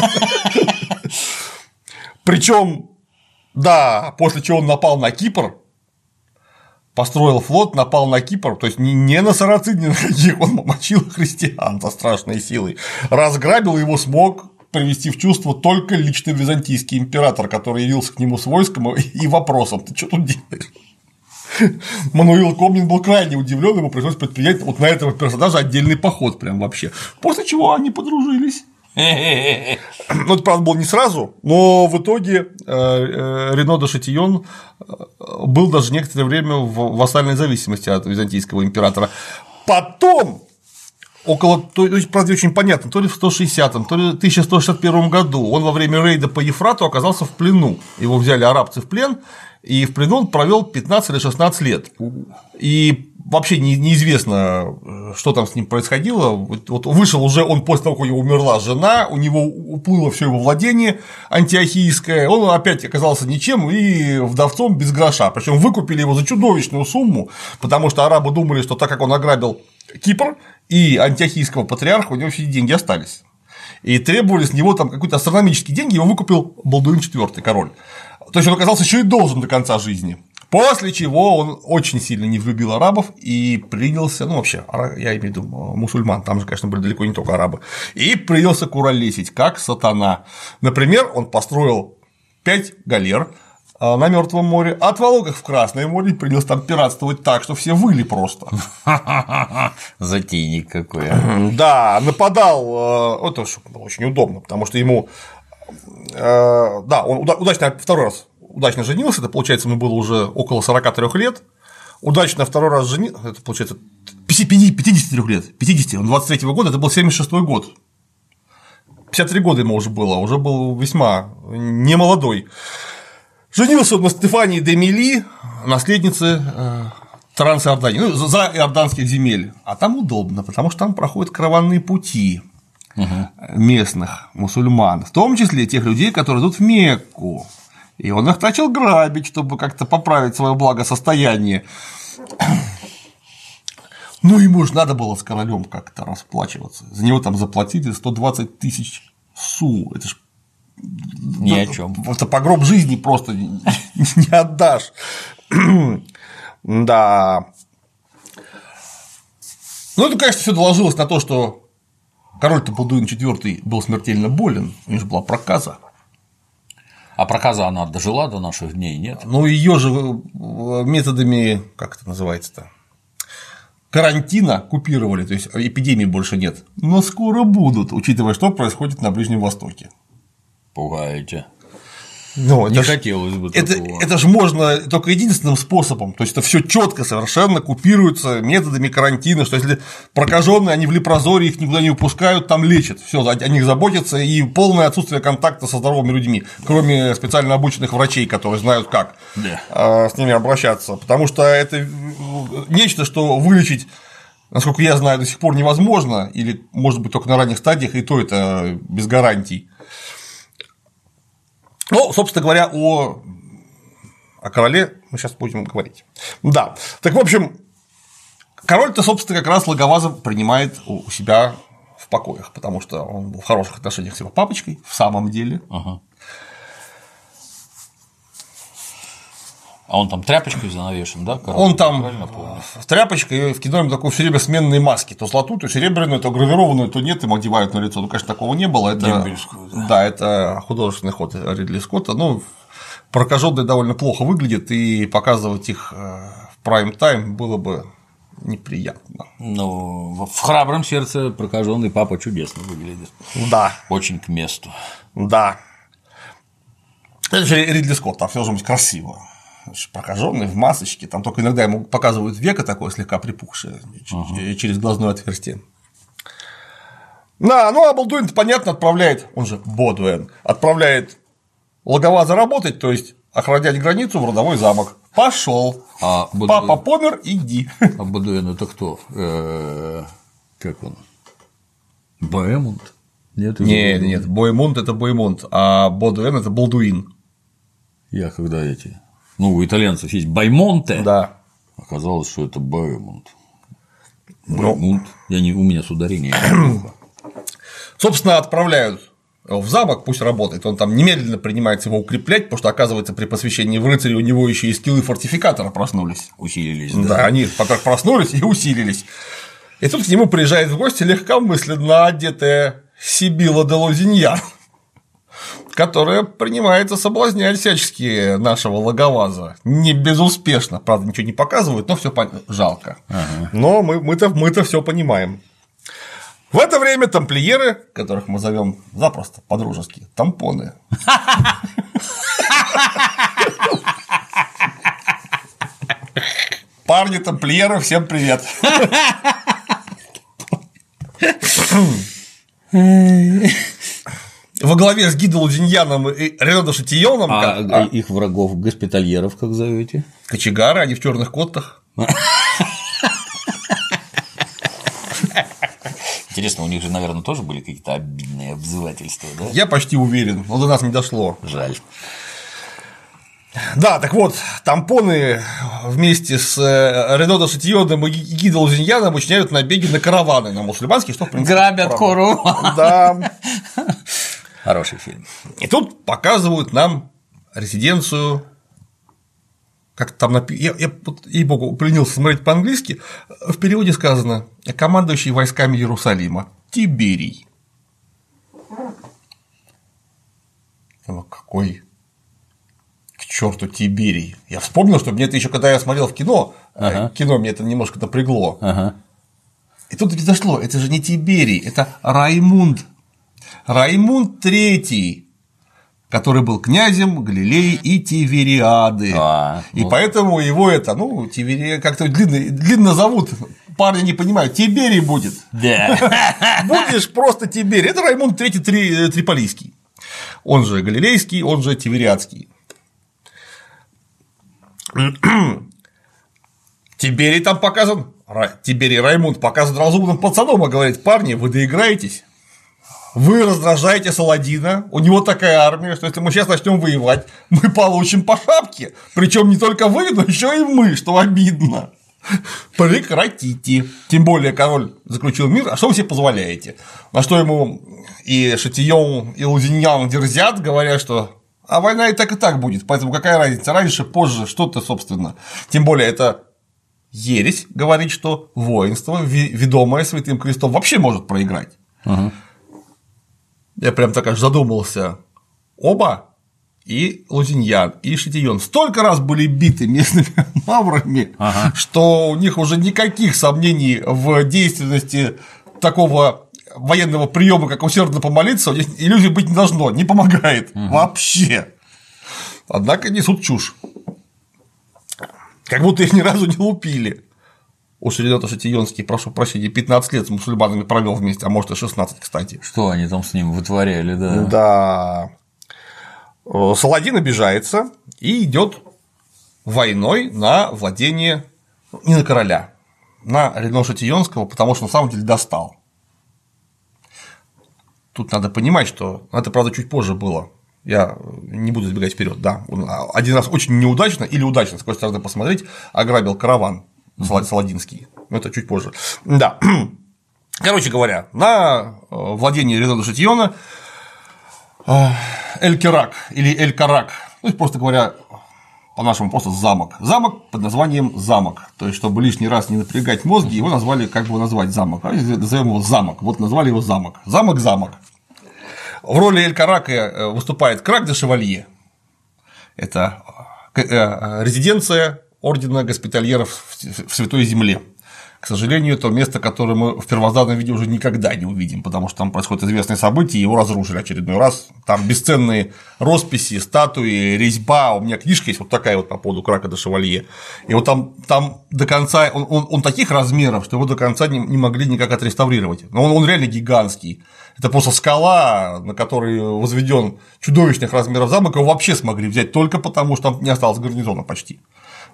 Причем, да, после чего он напал на Кипр, построил флот, напал на Кипр, то есть не на сарацин, ни на каких, он мочил христиан со страшной силой, разграбил его, смог привести в чувство только личный византийский император, который явился к нему с войском и вопросом: ты что тут делаешь? Мануил Комнин был крайне удивлен, ему пришлось предпринять вот на этого персонажа отдельный поход прям вообще, после чего они подружились. Ну, это, правда, было не сразу, но в итоге Рено де Шатийон был даже некоторое время в вассальной зависимости от византийского императора. Потом, около, то есть, правда, очень понятно, то ли в сто шестидесятом, то ли в тысяча сто шестьдесят первом году он во время рейда по Ефрату оказался в плену, его взяли арабцы в плен, и в плену он провел пятнадцать или шестнадцать лет. И вообще неизвестно, что там с ним происходило. Вот вышел уже он после того, как у него умерла жена, у него уплыло все его владение антиохийское, он опять оказался ничем и вдовцом без гроша. Причем выкупили его за чудовищную сумму, потому что арабы думали, что так как он ограбил Кипр и антиохийского патриарха, у него все деньги остались. И требовали с него там какие-то астрономические деньги, его выкупил Балдуин четвёртый, король. То есть он оказался еще и должен до конца жизни. После чего он очень сильно не взлюбил арабов и принялся, ну вообще, я имею в виду мусульман, там же, конечно, были далеко не только арабы, и принялся куролесить, как сатана. Например, он построил пять галер на Мертвом море, отволок их в Красное море и принялся там пиратствовать так, что все выли просто. Затейник какой. Да, нападал, это было очень удобно, потому что ему, да, он удачно второй раз удачно женился, это, получается, ему было уже около сорока трёх лет, удачно второй раз женился, это, получается, пятидесяти трёх лет, пятидесяти, он двадцать третьего года, это был семьдесят шестой год, пятьдесят три года ему уже было, уже был весьма немолодой. Женился он на Стефании де Мили, наследнице Трансиордании, ну, за иорданских земель. А там удобно, потому что там проходят караванные пути местных мусульман, в том числе тех людей, которые идут в Мекку. И он их начал грабить, чтобы как-то поправить свое благосостояние. Ну, ему же надо было с королем как-то расплачиваться. За него там заплатили сто двадцать тысяч су. Это ж ни о чем. Это по гроб жизни просто не отдашь. Да. Ну, это, конечно, все доложилось на то, что король-то Балдуин четвёртый был смертельно болен, у него же была проказа. А проказа она дожила до наших дней, нет? Ну, ее же методами, как это называется-то, карантина купировали, то есть эпидемий больше нет. Но скоро будут, учитывая, что происходит на Ближнем Востоке. Пугаете. Ну, не это хотелось бы это, такого. Это же можно только единственным способом, то есть это все четко совершенно купируется методами карантина, что если прокаженные, они в лепрозоре, их никуда не выпускают, там лечат, все, о них заботятся, и полное отсутствие контакта со здоровыми людьми, кроме специально обученных врачей, которые знают, как да. с ними обращаться, потому что это нечто, что вылечить, насколько я знаю, до сих пор невозможно, или, может быть, только на ранних стадиях, и то это без гарантий. Ну, собственно говоря, о, о короле мы сейчас будем говорить. Да. Так, в общем, король-то, собственно, как раз Логоваза принимает у себя в покоях, потому что он был в хороших отношениях с его папочкой, в самом деле. Ага. А он там тряпочкой занавешен, да? Король? Он там в тряпочкой, в кино такой все время сменные маски, то золотую, то серебряную, то гравированную, то нет, им одевают на лицо. Ну, конечно, такого не было. Это, да. да, это художественный ход Ридли Скотта. Ну, прокаженные довольно плохо выглядят, и показывать их в прайм-тайм было бы неприятно. Ну, в храбром сердце прокаженный папа чудесно выглядит. Да. Очень к месту. Да. Это же Ридли Скотт, там все должно быть красиво. Прокаженный в масочке, там только иногда ему показывают веко такое слегка припухшее uh-huh. через глазное отверстие. Да, ну а Балдуин, понятно, отправляет, он же Бодуэн, отправляет Логоваза работать, то есть охранять границу в родовой замок. Пошел. А Бодуэн... Папа помер, иди. А Бодуэн это кто? Как он? Боэмунд? Нет, нет, нет, Боэмунд это Боэмунд, а Бодуэн это Балдуин. Я когда эти. Ну, у итальянцев есть Баймонте. Да. Оказалось, что это Боэмунд. Боэмунд. Я не, у меня с ударением. Собственно, отправляют в замок, пусть работает. Он там немедленно принимается его укреплять, потому что, оказывается, при посвящении в рыцаре у него еще и скиллы фортификатора проснулись. Усилились, да. Да, они пока проснулись и усилились. И тут к нему приезжает в гости легкомысленно одетая Сибила де Лозиньян, которая принимается соблазнять всячески нашего Логоваза. Не безуспешно, правда, ничего не показывают, но все пон... жалко. Ага. Но мы, мы-то, мы-то все понимаем. В это время тамплиеры, которых мы зовем запросто по-дружески, тампоны. Парни тамплиеры, всем привет. Во главе с Гидо Лузиньяном и Рено де Шатильоном. А, как... а их врагов госпитальеров как зовете? Кочегары, они в черных коттах. Интересно, у них же, наверное, тоже были какие-то обидные обзывательства, да? Я почти уверен, но до нас не дошло. Жаль. Да, так вот, тампоны вместе с Рено де Шатильоном и Гидо Лузиньяном учиняют набеги на караваны, на мусульманские, что в принципе. Грабят Кору. Да. Хороший фильм. И тут показывают нам резиденцию как там написано, я, я ей-богу, поленился смотреть по-английски, в переводе сказано «командующий войсками Иерусалима Тиберий». Какой к черту Тиберий? Я вспомнил, что мне это еще когда я смотрел в кино, ага. кино мне это немножко напрягло. Ага. И тут не дошло, это же не Тиберий, это Раймунд. Раймунд третий, который был князем Галилеи и Тивериады. А, и ну... поэтому его это, ну, Тиверия как-то длинно, длинно зовут. Парни не понимают, Тиберий будет. Да. Будешь просто Тиберий. Это Раймунд третий Триполийский. Он же Галилейский, он же Тивериадский. Тиберий там показан, Тиберий Раймунд показан разумным пацаном, а говорит: парни, вы доиграетесь, вы раздражаете Саладина, у него такая армия, что если мы сейчас начнем воевать, мы получим по шапке, причем не только вы, но еще и мы, что обидно. Прекратите. Тем более король заключил мир, а что вы себе позволяете? На что ему и Шатийон, и Лузиньян дерзят, говоря, что а война и так и так будет, поэтому какая разница, раньше, позже, что-то, собственно. Тем более это ересь говорит, что воинство, ведомое Святым Крестом, вообще может проиграть. Угу. Я прям так аж задумался. Оба, и Лузиньян, и Шатийон столько раз были биты местными маврами, ага. что у них уже никаких сомнений в действенности такого военного приема, как усердно помолиться, иллюзий быть не должно, не помогает угу. вообще. Однако несут чушь. Как будто их ни разу не лупили. Уж Ренат Шатийонский, прошу прощения, пятнадцать лет с мусульманами провел вместе, а может и шестнадцать, кстати. Что они там с ним вытворяли, да? Да. Саладин обижается и идет войной на владение, не на короля, на Рено Шатийонского, потому что на самом деле достал. Тут надо понимать, что это, правда, чуть позже было. Я не буду забегать вперед, да. Он один раз очень неудачно или удачно, с какой стороны посмотреть, ограбил караван mm-hmm. Саладинский. Но это чуть позже. Да. Короче говоря, на владение Рено Шатийона Эль-Керак или Эль-Карак, то есть, просто говоря, по-нашему просто замок. Замок под названием замок. То есть, чтобы лишний раз не напрягать мозги, его назвали, как бы назвать замок. А назовем его замок. Вот назвали его замок. Замок-замок. В роли Эль-Карака выступает Крак де Шевалье. Это резиденция ордена госпитальеров в Святой Земле. К сожалению, то место, которое мы в первозданном виде уже никогда не увидим, потому что там происходят известные события, его разрушили очередной раз. Там бесценные росписи, статуи, резьба. У меня книжка есть вот такая вот по поводу Крака де Шевалье. И вот там, там до конца он, он, он таких размеров, что его до конца не, не могли никак отреставрировать. Но он, он реально гигантский. Это просто скала, на которой возведен чудовищных размеров замок, его вообще смогли взять только потому, что там не осталось гарнизона почти.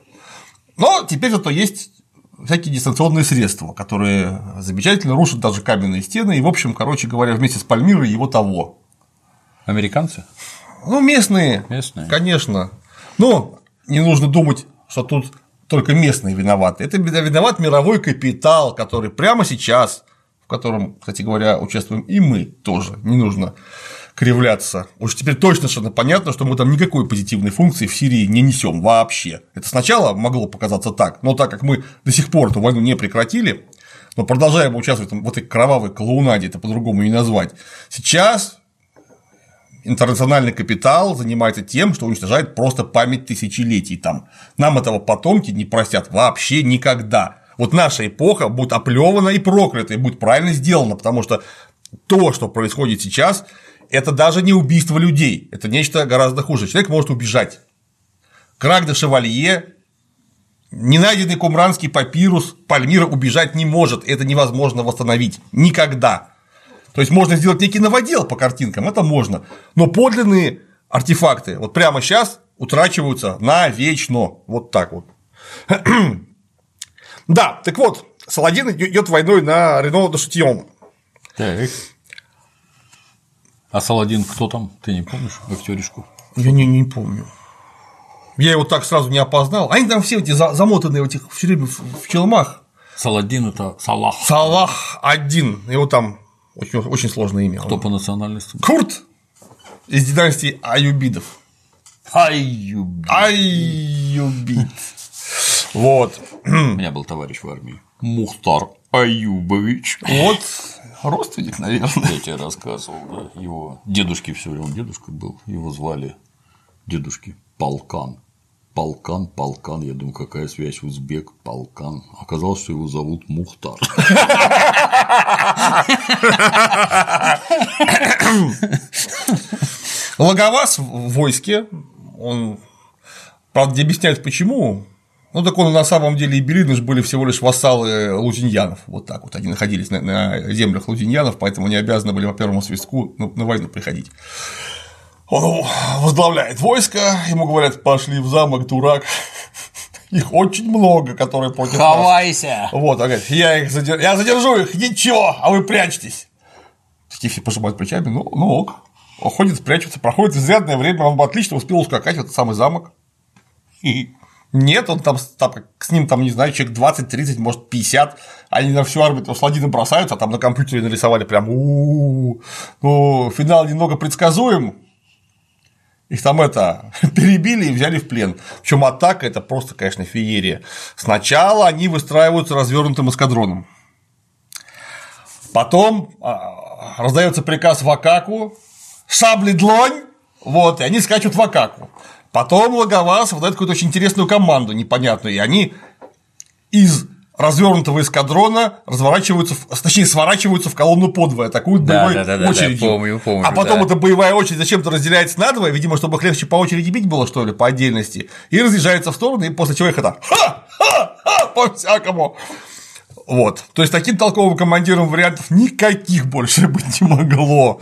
Но теперь зато есть всякие дистанционные средства, которые замечательно рушат даже каменные стены, и, в общем, короче говоря, вместе с Пальмирой его того. Американцы? Ну, местные, местные. Конечно. Но не нужно думать, что тут только местные виноваты. Это виноват мировой капитал, который прямо сейчас, в котором, кстати говоря, участвуем и мы тоже, не нужно кривляться. Уж теперь точно совершенно понятно, что мы там никакой позитивной функции в Сирии не несем вообще. Это сначала могло показаться так, но так как мы до сих пор эту войну не прекратили, но продолжаем участвовать в этой кровавой клоунаде, это по-другому не назвать, сейчас интернациональный капитал занимается тем, что уничтожает просто память тысячелетий там. Нам этого потомки не простят вообще никогда. Вот наша эпоха будет оплевана и проклята, и будет правильно сделано, потому что то, что происходит сейчас, это даже не убийство людей, это нечто гораздо хуже. Человек может убежать. Крак де Шевалье, ненайденный кумранский папирус, Пальмира убежать не может, это невозможно восстановить никогда. То есть можно сделать некий новодел по картинкам, это можно, но подлинные артефакты вот прямо сейчас утрачиваются навечно, вот так вот. Да, так вот, Саладин идет войной на Рено де Шатийон. Так. А Саладин кто там? Ты не помнишь актеришку? Я не, не помню. Я его так сразу не опознал. Они там все эти замотанные в этих все время в челмах. Саладин это Салах. Салах один. Его там очень, очень сложное имя. Кто по национальности? Курт из династии Аюбидов. Аюбид. Аюбид. Аюбит. Вот. У меня был товарищ в армии. Мухтар Аюбович. Вот. Родственник, наверное. Я тебе рассказывал, да. Его дедушки все время, он дедушка был, его звали дедушки Полкан. Полкан, Полкан, я думаю, какая связь, узбек, Полкан. Оказалось, что его зовут Мухтар. Логоваз в войске, он, правда, не объясняет почему. Ну, так он на самом деле и Белины же были всего лишь вассалы лузиньянов. Вот так вот. Они находились на, на землях лузиньянов, поэтому они обязаны были по первому свистку на, на войну приходить. Он возглавляет войско, ему говорят: пошли в замок, дурак. Их очень много, которые против нас. Хавайся! Вот, он говорит: я их задержу, я задержу их, ничего, а вы прячетесь. Такие все пожимают плечами, ну, ну ок. Он ходит, прячется, проходит изрядное время, он бы отлично успел ускакать в этот самый замок. И нет, он там, там с ним там, не знаю, человек двадцать, тридцать, может, пятьдесят, они на всю армию с ладины бросаются, а там на компьютере нарисовали прям у-у-у. Ну, финал немного предсказуем. Их там это перебили и взяли в плен. Причем атака это просто, конечно, феерия. Сначала они выстраиваются развернутым эскадроном. Потом раздается приказ в Акаку, шабли длонь, вот, и они скачут в Акаку. Потом Логоваз выдает какую-то очень интересную команду, непонятную, и они из развернутого эскадрона разворачиваются, точнее, сворачиваются в колонну подвое, атакуют да, боевой да, да, очередью. Да, помню, помню, а потом да. эта боевая очередь зачем-то разделяется надвое, видимо, чтобы их легче по очереди бить было, что ли, по отдельности, и разъезжается в стороны, и после чего их это ха-ха-ха по-всякому. Вот. То есть таким толковым командиром вариантов никаких больше быть не могло.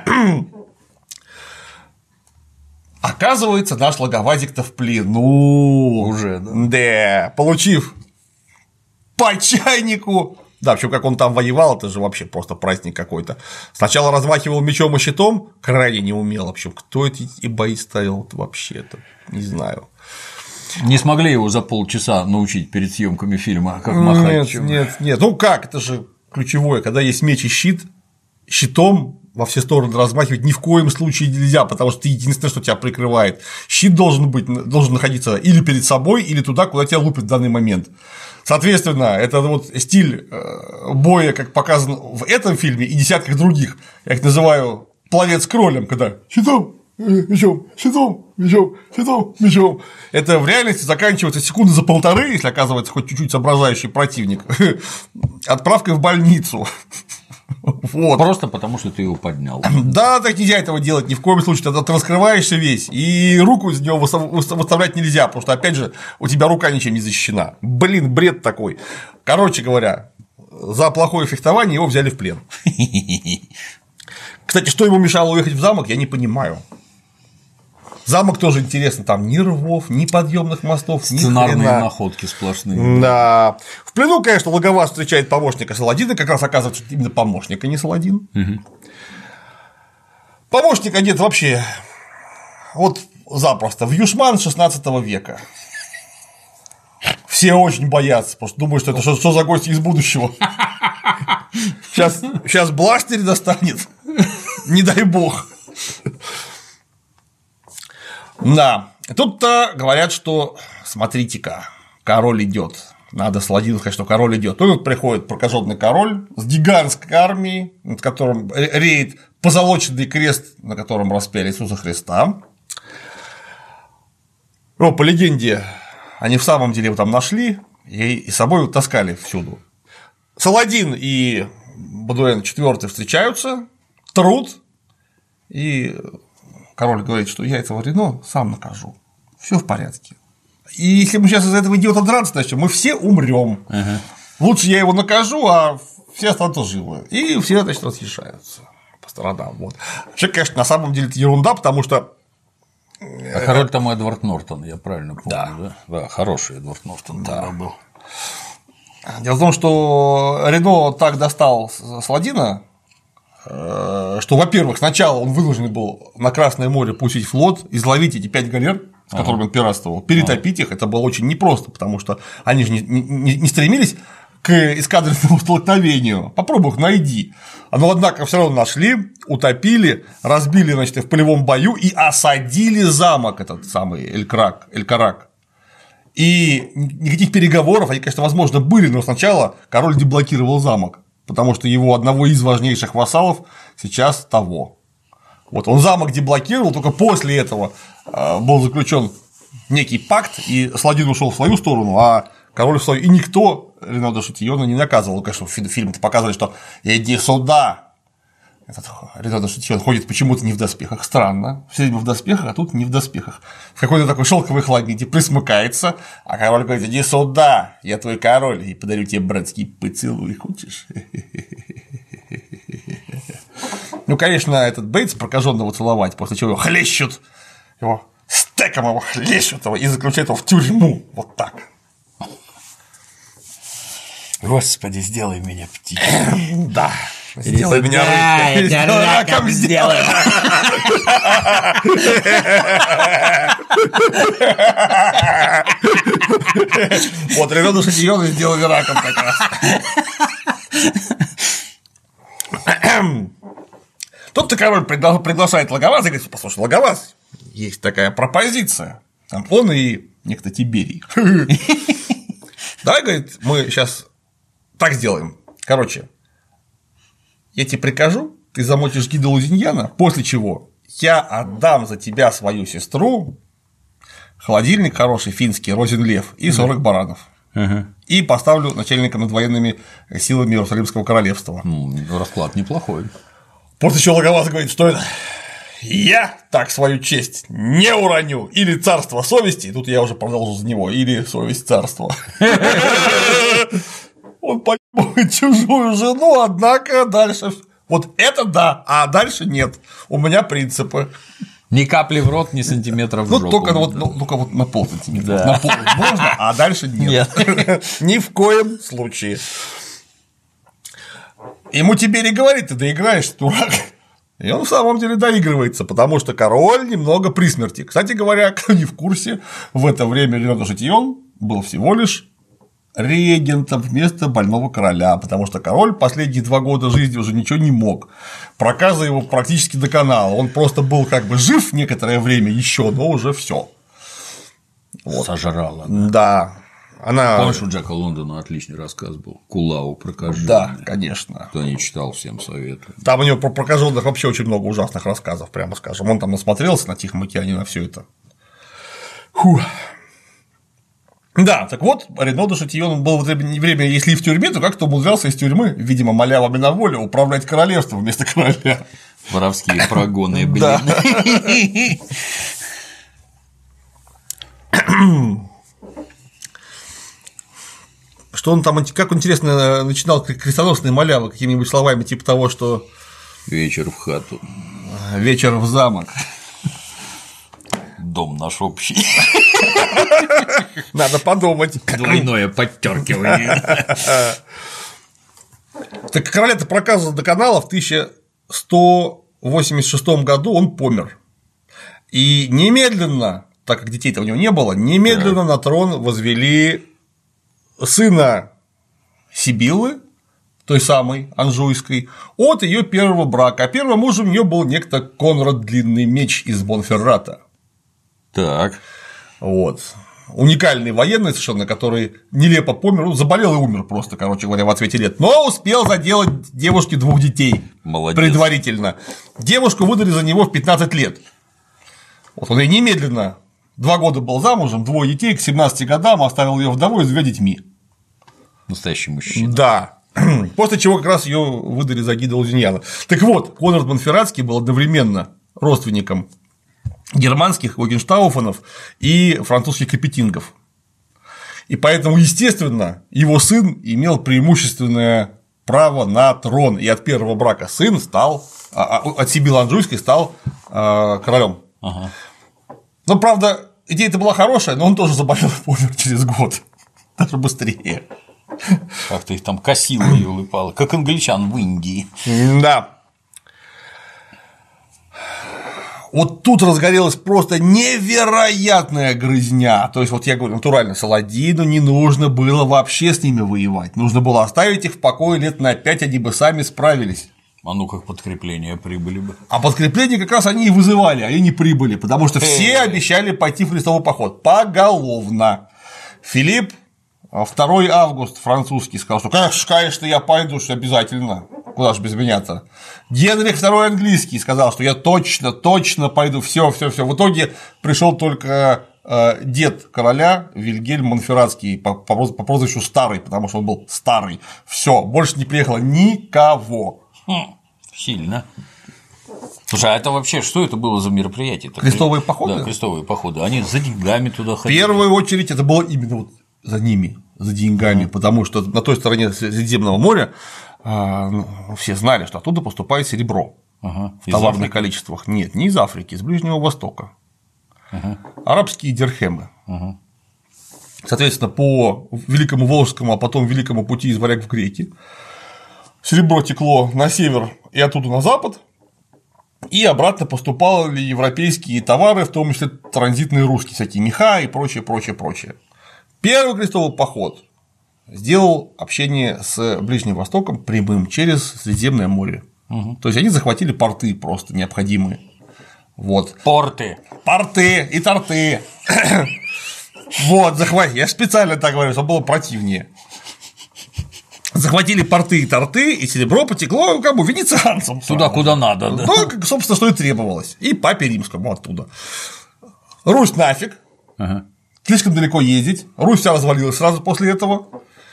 Оказывается, наш Логовазик-то в плену. Уже, да. Да. Получив по чайнику. Да, причем как он там воевал, это же вообще просто праздник какой-то. Сначала размахивал мечом и щитом, крайне неумело. В общем, кто эти бои ставил вообще-то, не знаю. Не смогли его за полчаса научить перед съемками фильма, как махать. Нет, нет, нет. Ну как, это же ключевое, когда есть меч и щит, щитом во все стороны размахивать ни в коем случае нельзя, потому что ты единственное, что тебя прикрывает. Щит должен быть, должен находиться или перед собой, или туда, куда тебя лупит в данный момент. Соответственно, это вот стиль боя, как показан в этом фильме и десятках других. Я их называю пловец кролем, когда щитом, мечом, щитом, мечом, щитом, мечом. Это в реальности заканчивается секунды за полторы, если оказывается хоть чуть-чуть соображающий противник, отправкой в больницу. Вот. Просто потому, что ты его поднял. Да, так нельзя этого делать ни в коем случае, тогда ты раскрываешься весь, и руку из него выставлять нельзя, потому что, опять же, у тебя рука ничем не защищена. Блин, бред такой. Короче говоря, за плохое фехтование его взяли в плен. Кстати, что ему мешало уехать в замок, я не понимаю. Замок тоже интересно, там ни рвов, ни подъемных мостов, ни сценарные хрена. находки сплошные. Да. В плену, конечно, Логоваз встречает помощника Саладина, как раз оказывается именно помощник, а не Саладин. Угу. Помощник одет вообще вот запросто в юшман шестнадцатого века. Все очень боятся, потому что думают, что это что, что за гости из будущего. Сейчас, сейчас бластер достанет. Не дай бог. Да, тут-то говорят, что смотрите-ка, король идет. Надо Саладину сказать, что король идет. Тут приходит прокаженный король с гигантской армией, над которым реет позолоченный крест, на котором распяли Иисуса Христа. Ну, по легенде, они в самом деле его там нашли и с собой его таскали всюду. Саладин и Бадуэн четвёртый встречаются, трут, и король говорит, что я этого Рено сам накажу. Все в порядке. И если мы сейчас из этого идиота драться начнем, мы все умрем. Ага. Лучше я его накажу, а все останутся живы. И все, значит, расъезжаются по сторонам. Вот. Вообще, конечно, на самом деле это ерунда, потому что. А король там Эдвард Нортон, я правильно помню, да? Да, да хороший Эдвард Нортон да. тогда был. Дело в том, что Рено так достал Саладина, что, во-первых, сначала он вынужден был на Красное море пустить флот, изловить эти пять галер, с которыми ага. он пиратствовал, перетопить ага. их, это было очень непросто, потому что они же не, не, не стремились к эскадренному столкновению. Попробуй их найди. Но, однако, все равно нашли, утопили, разбили, значит, в полевом бою и осадили замок, этот самый Эль-Карак. Эль-Карак. И никаких переговоров, они, конечно, возможно, были, но сначала король деблокировал замок, потому что его одного из важнейших вассалов сейчас того. Вот он замок деблокировал, только после этого был заключен некий пакт, и Саладин ушел в свою сторону, а король в свою. И никто Рено де Шатильона не наказывал. Конечно, в фильме-то показывали, что иди сюда. Этот Рено де Шатильон ходит почему-то не в доспехах. Странно. Все время в доспехах, а тут не в доспехах. В какой-то такой шелковой хладнике присмыкается, а король говорит: иди сюда, я твой король, и подарю тебе братский поцелуй. Хочешь? Ну, конечно, этот Бейтс прокаженного целовать, после чего его хлещут, его стеком его хлещут его и заключают его в тюрьму. Вот так. Господи, сделай меня птичкой. Да. Сделай меня раком, сделай. Вот Рено де Шатильона сделали раком как раз. Тут-то король приглашает Лаговаза и говорит: послушай, Лаговаз, есть такая пропозиция. Там он и некто Тиберий. Давай, говорит, мы сейчас так сделаем. Короче, я тебе прикажу, ты замочишь Гида Лузиньяна, после чего я отдам за тебя свою сестру, холодильник хороший финский, Розенлев, и сорок да. баранов. Ага. И поставлю начальником над военными силами Иерусалимского королевства. Ну, расклад неплохой. После чего Лаговаз говорит: что это? Я так свою честь не уроню. Или царство совести, тут я уже продолжу за него, или совесть царства. Он поебывает чужую жену, однако дальше. Вот это да, а дальше нет. У меня принципы. Ни капли в рот, ни сантиметров в жопу. Ну, только вот, ну, только вот на полсантиметра. Да. На пол можно, а дальше нет. нет. Ни в коем случае. Ему Тиберий говорит: ты доиграешь, дурак. И он в самом деле доигрывается, потому что король немного при смерти. Кстати говоря, кто не в курсе, в это время Рено де Шатильон был всего лишь регентом вместо больного короля, потому что король последние два года жизни уже ничего не мог. Проказа его практически доконала. Он просто был как бы жив некоторое время еще, но уже все. Вот. Сожрала. Да. да. Она... Помнишь, у Джека Лондона отличный рассказ был? Кулау прокаженный. Да, конечно. Кто не читал, всем советую. Там у него про прокаженных вообще очень много ужасных рассказов, прямо скажем. Он там насмотрелся на Тихом океане на все это. Фух. Да, так вот, Рено де Шатильон был в это время, если и в тюрьме, то как-то умудрялся из тюрьмы, видимо, малявами на волю, управлять королевством вместо короля. Воровские прогоны, блин. Что он там, как интересно, начинал крестоносные малявы какими-нибудь словами, типа того, что вечер в хату, вечер в замок, дом наш общий. Надо подумать. Двойное подтёркивание. Так короля-то проказа доконала в тысяча сто восемьдесят шестом году, он помер. И немедленно, так как детей-то у него не было, немедленно на трон возвели сына Сибиллы, той самой Анжуйской, от ее первого брака. А первым мужем ее был некто Конрад Длинный Меч из Бонферрата. Так. Вот. Уникальный военный совершенно, который нелепо помер, ну, заболел и умер просто, короче говоря, в отсвете лет, но успел заделать девушке двух детей. Молодец. Предварительно. Девушку выдали за него в пятнадцать лет. Вот он и немедленно, два года был замужем, двое детей, к семнадцати годам оставил ее вдовой с двумя детьми. Настоящий мужчина. Да. После чего как раз ее выдали за Гида Лузиньяна. Так вот, Конрад Монферратский был одновременно родственником германских Гогенштауфенов и французских капетингов. И поэтому, естественно, его сын имел преимущественное право на трон, и от первого брака сын стал, от Сибиллы Анжуйской стал королем. Ага. Но, правда, идея-то была хорошая, но он тоже заболел и помер через год, даже быстрее. Как-то их там косило и улыбало, как англичан в Индии. Да. Вот тут разгорелась просто невероятная грызня. То есть, вот я говорю, натурально, Саладину не нужно было вообще с ними воевать. Нужно было оставить их в покое лет на пять, они бы сами справились. А ну как подкрепления прибыли бы. А подкрепления как раз они и вызывали, а они не прибыли, потому что все обещали пойти в крестовый поход поголовно. Филипп, второго августа французский, сказал, что, конечно, конечно, я пойду, что обязательно. Куда же без меня-то? Генрих второй английский сказал, что я точно, точно пойду, все, все, все. В итоге пришел только э, дед короля Вильгельм Монферратский по, по, по прозвищу Старый, потому что он был старый. Все, больше не приехало никого. Хм, сильно. Слушай, а это вообще что это было за мероприятие? Крестовые походы? Да, крестовые походы. Они за деньгами туда ходили. В первую очередь это было именно вот за ними, за деньгами, mm. потому что на той стороне Средиземного моря ну, все знали, что оттуда поступает серебро ага. в товарных Африки? Количествах. Нет, не из Африки, из Ближнего Востока. Ага. Арабские дирхемы. Ага. Соответственно, по Великому Волжскому, а потом Великому пути из Варяг в Греки серебро текло на север и оттуда на запад, и обратно поступали европейские товары, в том числе транзитные русские, всякие меха и прочее, прочее, прочее. Первый крестовый поход сделал общение с Ближним Востоком прямым через Средиземное море. Угу. То есть они захватили порты просто необходимые. Вот. Порты. Порты и торты. Вот, захватили. Я специально так говорю, чтобы было противнее. Захватили порты и торты, и серебро потекло кому? Венецианцам. Туда, куда надо. Да. Ну, собственно, что и требовалось. И папе римскому оттуда. Русь нафиг. Ага. Слишком далеко ездить. Русь вся развалилась сразу после этого.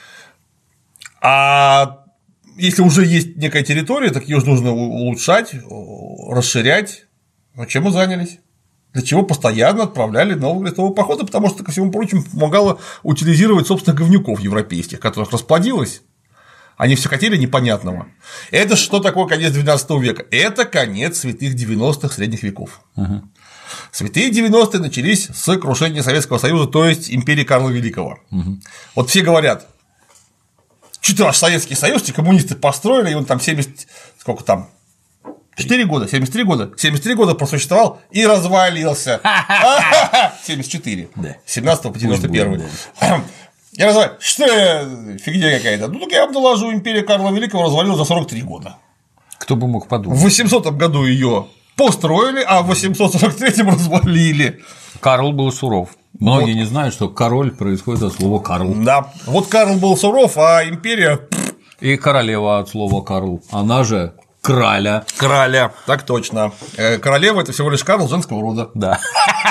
А если уже есть некая территория, так ее же нужно улучшать, расширять. Но чем мы занялись? Для чего постоянно отправляли новые крестовые походы, потому что, ко всему прочему, помогало утилизировать собственных говнюков европейских, которых расплодилось. Они все хотели непонятного. Это что такое конец двенадцатого века? Это конец святых девяностых средних веков. Угу. Святые девяностые начались с крушения Советского Союза, то есть империи Карла Великого. Угу. Вот все говорят, что ваш Советский Союз, те коммунисты построили, и он там семьдесят, сколько там, четыре года, семьдесят три года, семьдесят три года просуществовал и развалился. семьдесят четыре. С семнадцатого по девяносто первый. Я называю, что фигня какая-то. Ну, так я вам доложу, империя Карла Великого развалилась за сорок три года. Кто бы мог подумать. В восемьсотом году ее построили, а в восемьсот сорок третьем развалили. Карл был суров. Многие вот. Не знают, что король происходит от слова Карл. Да. Вот Карл был суров, а империя. И королева от слова Карл. Она же краля. Краля. Так точно. Королева — это всего лишь Карл женского рода. Да.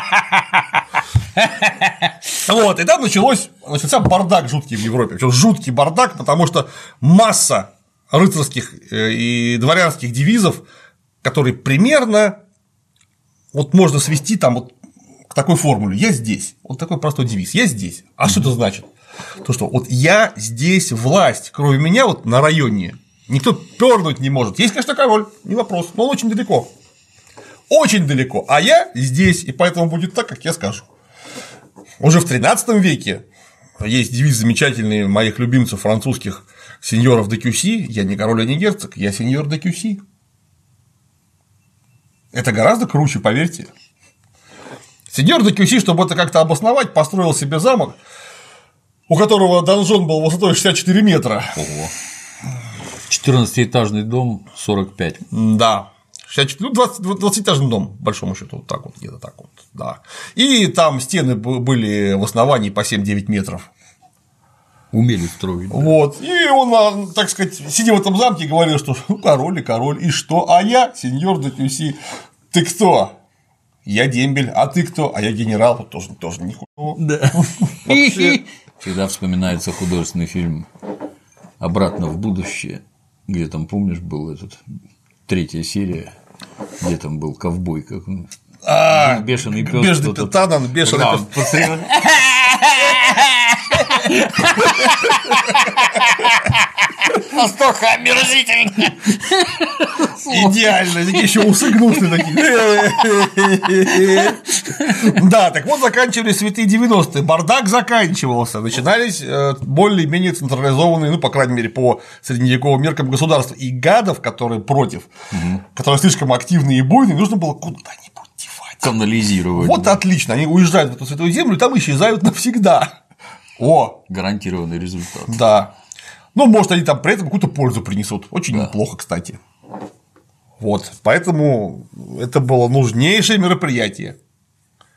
Вот, и там началось, начался бардак жуткий в Европе. Причем жуткий бардак, потому что масса рыцарских и дворянских девизов, которые примерно вот можно свести там вот к такой формуле: я здесь. Вот такой простой девиз: я здесь. А mm-hmm. что это значит? То, что вот я здесь, власть, кроме меня вот на районе никто пернуть не может. Есть, конечно, король, не вопрос, но он очень далеко. Очень далеко. А я здесь, и поэтому будет так, как я скажу. Уже в тринадцатом веке есть девиз замечательный моих любимцев французских сеньоров де Кюси: я не король, а не герцог, я сеньор де Кюси. Это гораздо круче, поверьте. Сеньор де Кюси, чтобы это как-то обосновать, построил себе замок, у которого донжон был высотой шестьдесят четыре метра. Ого. четырнадцатиэтажный дом, сорок пять. Да. Ну, двадцатиэтажный дом, по большому счету, вот так вот, где-то так вот, да. И там стены были в основании по семь-девять метров. Умели строить. Да. Вот. И он, так сказать, сидя в этом замке, говорил, что ну, король и король, и что? А я, сеньор де Кюси. Ты кто? Я дембель. А ты кто? А я генерал. Вот тоже, тоже нихуя. Да. Вообще. Всегда вспоминается художественный фильм «Обратно в будущее», где там, помнишь, был этот. Третья серия, где там был ковбой, как он. А, бешеный пес. Бешеный Танан, бешеный пес. Настолько омерзительно. Идеально, такие еще усы гнусные такие. Да, так вот заканчивались святые девяностые, бардак заканчивался, начинались более-менее централизованные, ну, по крайней мере, по средневековым меркам государства, и гадов, которые против, угу. которые слишком активные и буйные, нужно было куда-нибудь девать. Канализировать. Вот да. Отлично, они уезжают в эту святую землю и там исчезают навсегда. О! Гарантированный результат. Да. Ну, может, они там при этом какую-то пользу принесут. Очень да. неплохо, кстати. Вот. Поэтому это было нужнейшее мероприятие.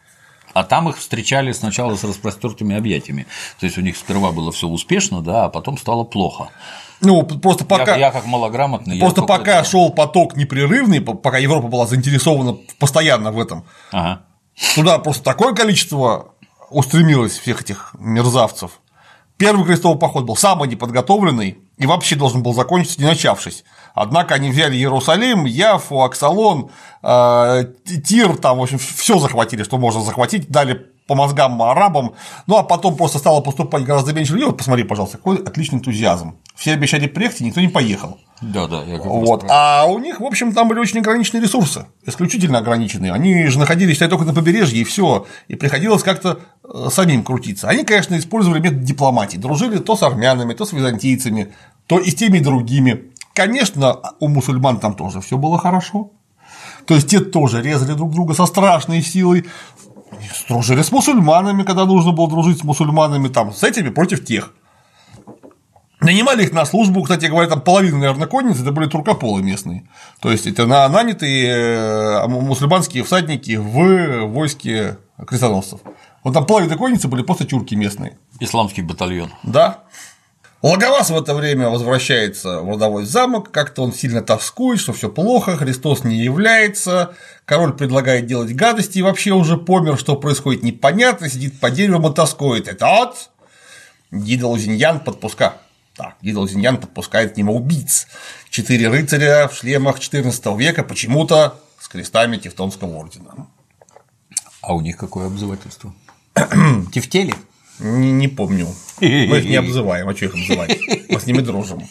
А там их встречали сначала с распростертыми объятиями. То есть у них сперва было все успешно, да, а потом стало плохо. Ну, просто пока. Я, я как малограмотный. Просто пока шел поток непрерывный, пока Европа была заинтересована постоянно в этом. Ага. Туда просто такое количество устремилось всех этих мерзавцев. Первый крестовый поход был самый неподготовленный и вообще должен был закончиться, не начавшись. Однако они взяли Иерусалим, Яффу, Аксалон, Тир, там, в общем, все захватили, что можно захватить, дали по мозгам арабам, ну а потом просто стало поступать гораздо меньше людей. Вот посмотри, пожалуйста, какой отличный энтузиазм. Все обещали приехать, и никто не поехал. Да, да, я как вот. А у них, в общем, там были очень ограниченные ресурсы, исключительно ограниченные. Они же находились считай, только на побережье, и все. И приходилось как-то самим крутиться. Они, конечно, использовали метод дипломатии, дружили то с армянами, то с византийцами, то и с теми, и другими. Конечно, у мусульман там тоже все было хорошо. То есть те тоже резали друг друга со страшной силой, дружили с мусульманами, когда нужно было дружить с мусульманами, там, с этими против тех. Нанимали их на службу, кстати говоря, там половина, наверное, конницы это были туркополы местные. То есть это нанятые мусульманские всадники в войске крестоносцев. Вот там половина конницы были просто тюрки местные. Исламский батальон. Да. Логоваз в это время возвращается в родовой замок, как-то он сильно тоскует, что все плохо, Христос не является, король предлагает делать гадости и вообще уже помер, что происходит непонятно, сидит по дереву и тоскует. Это вот Гида Лузиньян подпуска. Так, Гида Лузиньян подпускает к нему убийц. Четыре рыцаря в шлемах четырнадцатого века почему-то с крестами Тевтонского ордена. А у них какое обзывательство? Тефтели? Не, не помню. Мы их не обзываем, а что их обзывать? Мы с ними дружим.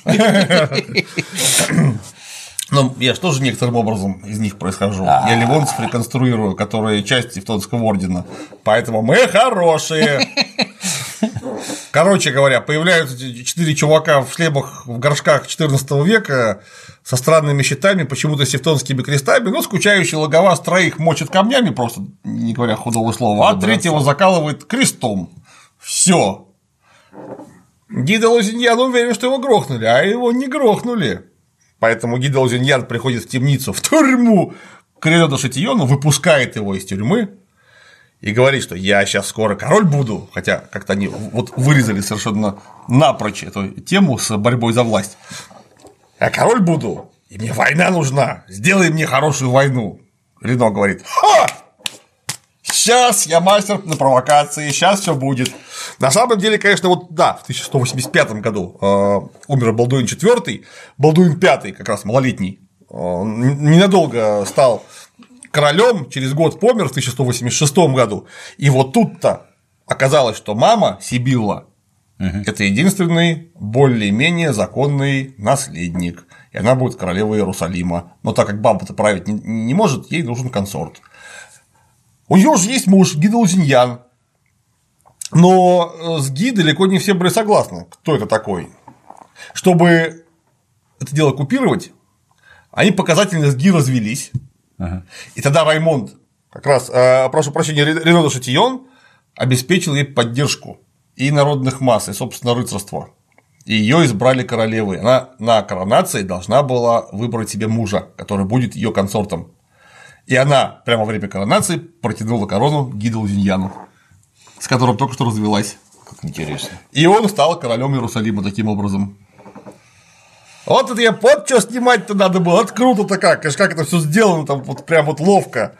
Но я же тоже некоторым образом из них происхожу. Я ливонцев реконструирую, которые часть Тевтонского ордена. Поэтому мы хорошие. Короче говоря, появляются четыре чувака в шлемах в горшках четырнадцатого века со странными щитами, почему-то с тевтонскими крестами, но скучающий Логоваз троих мочит камнями, просто не говоря худого слова, а третьего закалывает крестом. Все. Гида Лузиньян уверен, что его грохнули, а его не грохнули. Поэтому Гида Лузиньян приходит в темницу, в тюрьму к Рено де Шатиону, выпускает его из тюрьмы и говорит, что я сейчас скоро король буду, хотя как-то они вот вырезали совершенно напрочь эту тему с борьбой за власть. Я король буду, и мне война нужна, сделай мне хорошую войну. Рено говорит: ха! Сейчас я мастер на провокации, сейчас все будет. На самом деле, конечно, вот да, в тысяча сто восемьдесят пятом году э, умер Балдуин четвёртый, Балдуин пятый, как раз малолетний, э, ненадолго стал королем, через год помер в тысяча сто восемьдесят шестом году. И вот тут-то оказалось, что мама Сибилла угу. – это единственный более-менее законный наследник, и она будет королевой Иерусалима. Но так как баба-то править не, не может, ей нужен консорт. У нее же есть муж Гида Лузиньян, но с Ги далеко не все были согласны, кто это такой. Чтобы это дело купировать, они показательно с Ги развелись, ага. И тогда Раймонд, как раз, прошу прощения, Рено де Шатион обеспечил ей поддержку и народных масс, и, собственно, рыцарства. И ее избрали королевой. Она на коронации должна была выбрать себе мужа, который будет ее консортом. И она прямо во время коронации протянула корону Гиде Лузиньяну, с которым только что развелась. Как интересно. И он стал королем Иерусалима таким образом. Вот это я вот что снимать-то надо было. Это круто-то как. Конечно, как это все сделано там вот прям вот ловко.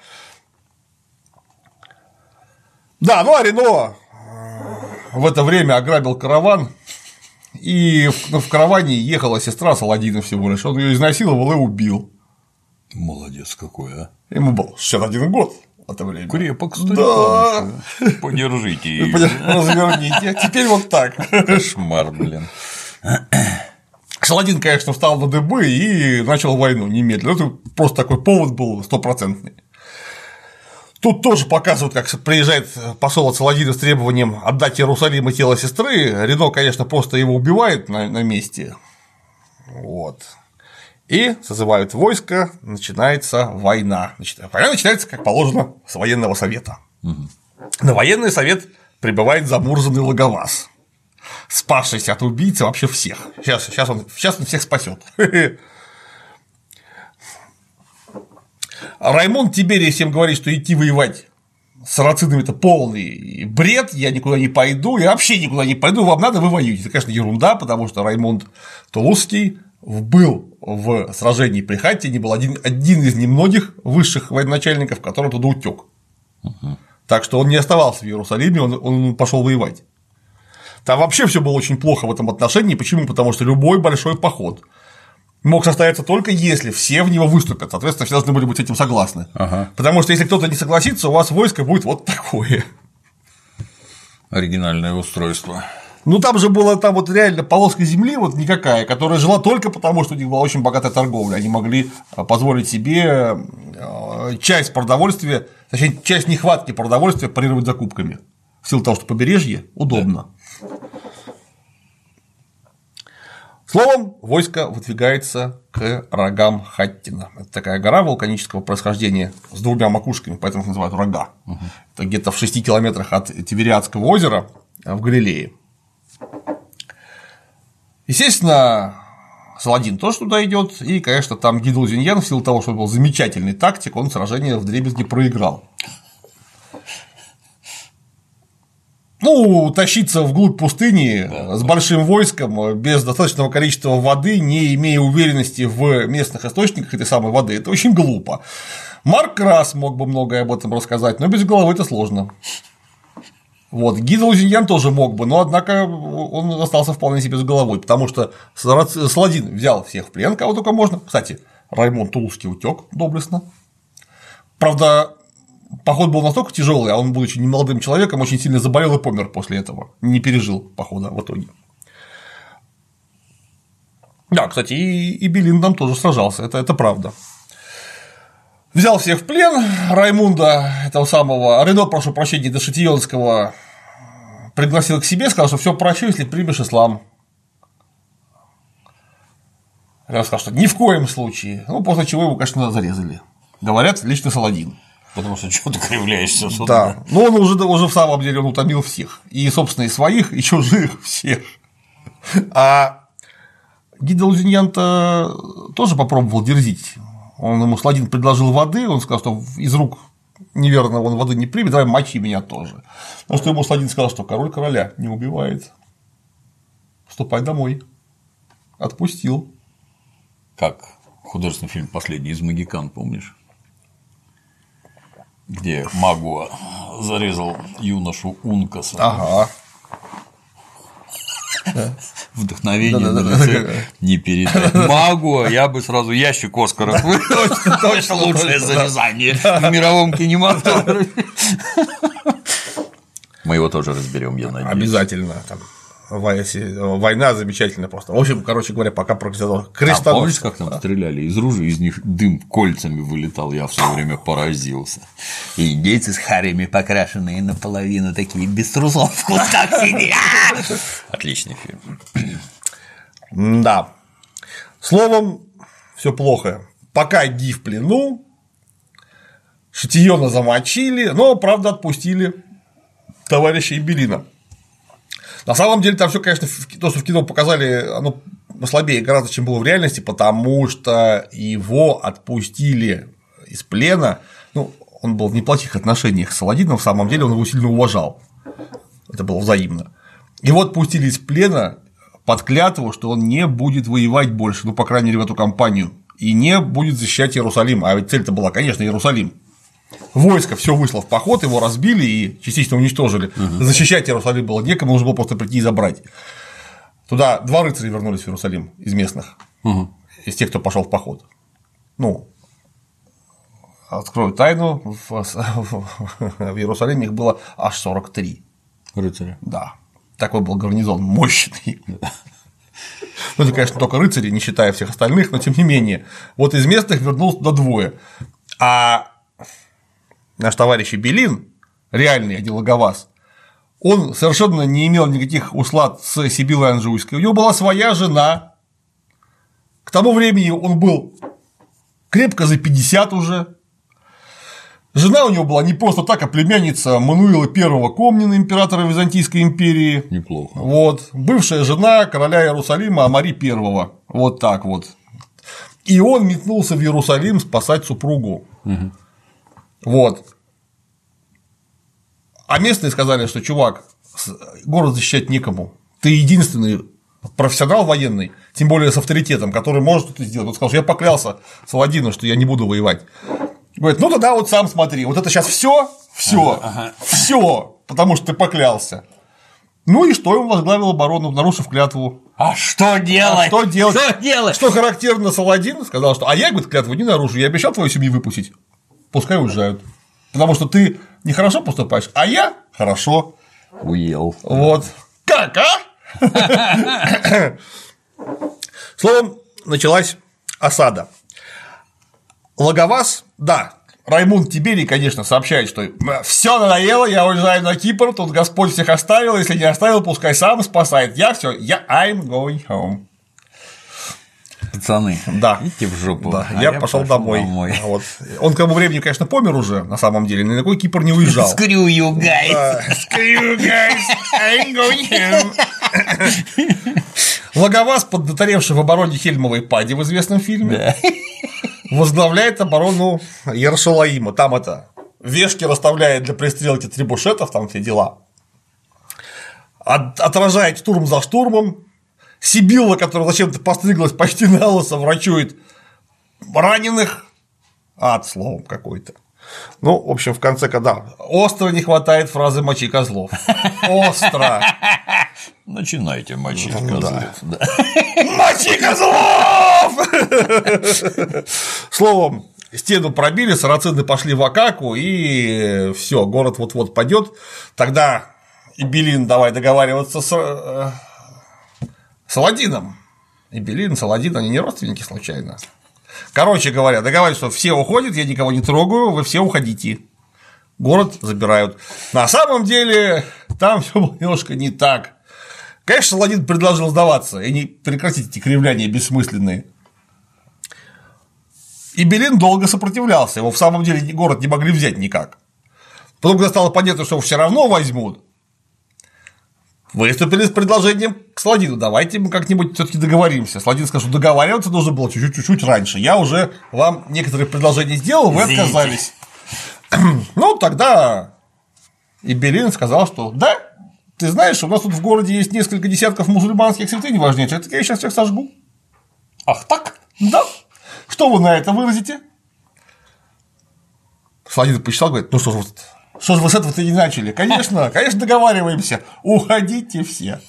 Да, ну а Рено в это время ограбил караван. И в, в караване ехала сестра Саладина всего лишь. Он ее изнасиловал и убил. Молодец какой, а. Ему был шестьдесят один год в это время. Крепок, кстати. Да. Подержите ее. Разверните. Теперь вот так. Кошмар, блин. Саладин, конечно, встал на дыбы и начал войну немедленно. Это просто такой повод был стопроцентный. Тут тоже показывают, как приезжает посол от Саладина с требованием отдать Иерусалим и тело сестры. Рено, конечно, просто его убивает на, на месте. Вот. И созывают войско, начинается война. Значит, война начинается, как положено, с военного совета. Угу. На военный совет прибывает замурзанный Логоваз, спасшийся от убийцы вообще всех. Сейчас, сейчас, он, сейчас он всех спасет. Раймонд Тиберий всем говорит, что идти воевать с сарацинами это полный бред, я никуда не пойду, я вообще никуда не пойду, вам надо, вы воюете. Это, конечно, ерунда, потому что Раймонд Тулузский был в сражении при Хаттине, был один, один из немногих высших военачальников, который туда утек. Uh-huh. Так что он не оставался в Иерусалиме, он, он пошел воевать. Там вообще все было очень плохо в этом отношении. Почему? Потому что любой большой поход мог состояться только если все в него выступят. Соответственно, все должны были быть с этим согласны. Ага. Потому что если кто-то не согласится, у вас войско будет вот такое. Оригинальное устройство. Ну там же была там вот реально полоска земли вот никакая, которая жила только потому, что у них была очень богатая торговля. Они могли позволить себе часть продовольствия, точнее, часть нехватки продовольствия парировать закупками. В силу того, что побережье удобно. Да. Словом, войско выдвигается к рогам Хаттина. Это такая гора вулканического происхождения с двумя макушками, поэтому их называют рога. Угу. Это где-то в шести километрах от Тивериадского озера в Галилее. Естественно, Саладин тоже туда идет, и, конечно, там Гидл-Зиньян, в силу того, что он был замечательный тактик, он сражение вдребезги проиграл. Ну, тащиться вглубь пустыни да. с большим войском, без достаточного количества воды, не имея уверенности в местных источниках этой самой воды, это очень глупо. Марк Крас мог бы многое об этом рассказать, но без головы это сложно. Вот, Гидл-Зиньян тоже мог бы, но однако он остался вполне себе с головой, потому что Саладин взял всех в плен, кого только можно. Кстати, Раймонд Тулузский утек доблестно. Правда, поход был настолько тяжелый, а он, будучи немолодым человеком, очень сильно заболел и помер после этого. Не пережил похода в итоге. Да, кстати, и, и Белин там тоже сражался, это, это правда. Взял всех в плен, Раймунда, этого самого, Рено, прошу прощения, Дешетионского, пригласил к себе, сказал, что все прощу, если примешь ислам. Я сказал, что ни в коем случае. Ну, после чего его, конечно, зарезали. Говорят, лично Саладин. Потому что что ты кривляешься сюда. Да, но он уже, уже в самом деле он утомил всех. И, собственно, и своих, и чужих всех. А Гидл-Зиньян-то тоже попробовал дерзить. Он ему Саладин предложил воды, он сказал, что из рук неверно он воды не примет, давай мочи меня тоже. Но что ему Саладин сказал, что король короля не убивает. Ступай домой. Отпустил. Как художественный фильм «Последний из Могикан», помнишь? Где Магуа зарезал юношу Ункаса. Ага. Вдохновение на лице не передать. Магуа, я бы сразу ящик Оскара. Точно, точно лучшее зарезание в мировом кинематографе. Мы его тоже разберем, я надеюсь. Обязательно. Война замечательная просто. В общем, короче говоря, пока крестоносцы. А помнишь, как там стреляли из ружей, из них дым кольцами вылетал, я в свое время поразился. И индейцы с харями покрашенные наполовину, такие без трусов в кустах сидят. Отличный фильм. Да. Словом, все плохо. Пока Ги в плену, Шатийона замочили, но, правда, отпустили товарища Ibelin. На самом деле, там все, конечно, то, что в кино показали, оно слабее гораздо, чем было в реальности, потому что его отпустили из плена. Ну, он был в неплохих отношениях с Саладином, в самом деле он его сильно уважал. Это было взаимно. Его отпустили из плена под клятву, что он не будет воевать больше, ну, по крайней мере, в эту кампанию, и не будет защищать Иерусалим. А ведь цель-то была, конечно, Иерусалим. Войско все вышло в поход, его разбили и частично уничтожили. Угу. Защищать Иерусалим было некому, нужно было просто прийти и забрать. Туда два рыцаря вернулись в Иерусалим из местных, угу. из тех, кто пошел в поход. Ну, открою тайну, в, в Иерусалиме их было аж сорок три рыцаря. Да. Такой был гарнизон мощный. Ну, это, конечно, только рыцари, не считая всех остальных, но тем не менее. Вот из местных вернулось туда двое. А наш товарищ Ibelin, реальный Адиллагавас, он совершенно не имел никаких услад с Сибиллой Анжуйской. У него была своя жена. К тому времени он был крепко за пятьдесят уже. Жена у него была не просто так, а племянница Мануила Первого Комнина, императора Византийской империи. Неплохо. Вот. Бывшая жена короля Иерусалима Амари Первого. Вот так вот. И он метнулся в Иерусалим спасать супругу. Угу. Вот. А местные сказали, что, чувак, город защищать некому. Ты единственный профессионал военный, тем более с авторитетом, который может это сделать. Он сказал, что я поклялся Саладину, что я не буду воевать. Говорит, ну тогда вот сам смотри, вот это сейчас все, все, ага, ага. все, потому что ты поклялся. Ну и что, он возглавил оборону, нарушив клятву. А что делать? А что делать? Что делать? Что характерно, Саладин сказал, что а я, говорит, клятву не нарушу, я обещал твою семью выпустить. Пускай уезжают. Потому что ты нехорошо поступаешь, а я хорошо. Уел. Вот. Как, а? Словом, началась осада. Лаговаз, да, Раймунд Тиберий, конечно, сообщает, что все надоело, я уезжаю на Кипр, тут Господь всех оставил, если не оставил, пускай сам спасает. Я все, я I'm going home. Пацаны, да. идите в жопу. Да, а я, я пошел домой. домой. Вот. Он к тому времени, конечно, помер уже, на самом деле, ни на какой Кипр не уезжал. Screw you guys. Да. Screw you guys, I'm going home. Лаговаз, поднаторевший в обороне Хельмовой пади в известном фильме, да. возглавляет оборону Иерусалима. Там это вешки расставляет для пристрелки трибушетов, там все дела. От, отражает штурм за штурмом. Сибилла, которая зачем-то постриглась почти на лысо, врачует раненых. Ад, словом, какой-то. Ну, в общем, в конце, когда остро не хватает фразы «мочи козлов». Остро. Начинайте мочить козлов. Да. Мочи козлов! Словом, стену пробили, сарацины пошли в атаку, и все, город вот-вот падет. Тогда Ибелин давай договариваться с Саладином. Ибелин, Саладин, они не родственники случайно. Короче говоря, договариваются, что все уходят, я никого не трогаю, вы все уходите. Город забирают. На самом деле, там все было немножко не так. Конечно, Саладин предложил сдаваться и не прекратить эти кривляния бессмысленные. Ибелин долго сопротивлялся, его в самом деле город не могли взять никак. Потом, когда стало понятно, что его все равно возьмут, выступили с предложением к Саладину: давайте мы как-нибудь все-таки договоримся. Саладин сказал, что договариваться нужно было чуть-чуть раньше. Я уже вам некоторые предложения сделал, вы отказались. Ну, тогда Ибелин сказал, что да, ты знаешь, у нас тут в городе есть несколько десятков мусульманских святынь важнейших, так я сейчас всех сожгу. Ах так? Да. Что вы на это выразите? Саладин почитал, говорит, ну что ж вот. Что же вы с этого-то не начали? Конечно, конечно, договариваемся. Уходите все.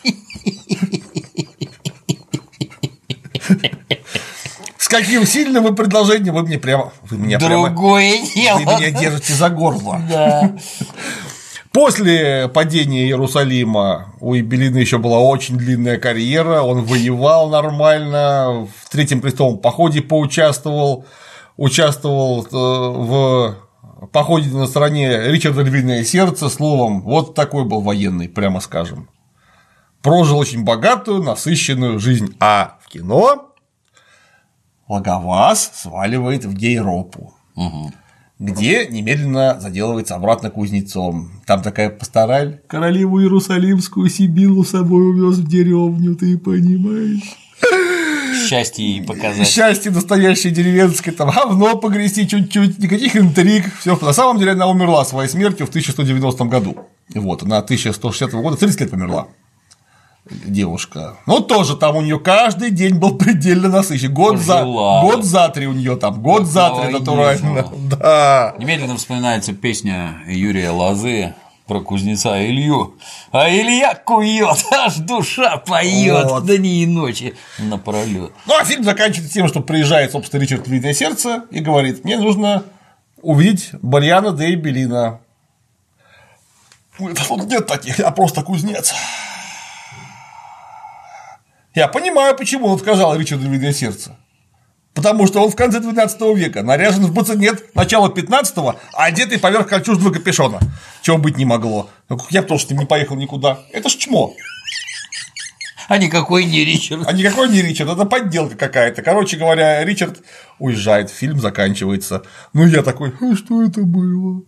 С каким сильным вы предложением вы мне прямо. Вы меня Другое прямо, дело. Вы меня держите за горло. Да. После падения Иерусалима у Ибелина еще была очень длинная карьера. Он воевал нормально, в Третьем крестовом походе поучаствовал, участвовал в походе на стороне Ричарда Львиное сердце, словом, вот такой был военный, прямо скажем. Прожил очень богатую, насыщенную жизнь. А в кино Лаговаз сваливает в Гейропу, угу. где немедленно заделывается обратно кузнецом. Там такая пастораль: королеву Иерусалимскую Сибиллу с собой увез в деревню, ты понимаешь? Счастье ей показать. Счастье настоящее деревенское, там говно погрести чуть-чуть, никаких интриг. Все. На самом деле она умерла своей смертью в тысяча сто девяностом году. Вот, она тысяча сто шестидесятого года, тридцать лет померла. Девушка. Ну, тоже там у нее каждый день был предельно насыщен. Год за, год за три у нее там, год за три натурально. Да. Немедленно вспоминается песня Юрия Лозы про кузнеца Илью. А Илья кует, аж душа поет, вот. Дни и ночи напролёт. Ну, а фильм заканчивается тем, что приезжает, собственно, Ричард Львиное сердце и говорит: мне нужно увидеть Барьяна де Ибелина. Тут нет таких, я просто кузнец. Я понимаю, почему он отказал Ричарду Львиное сердце. Потому что он в конце двенадцатого века, наряжен в бацинет начала пятнадцатого, а одетый поверх кольчужного капюшона. Чего быть не могло. Я бы тоже с ним не поехал никуда. Это ж чмо. А никакой не Ричард. А никакой не Ричард, это подделка какая-то. Короче говоря, Ричард уезжает, фильм заканчивается. Ну, я такой: а что это было?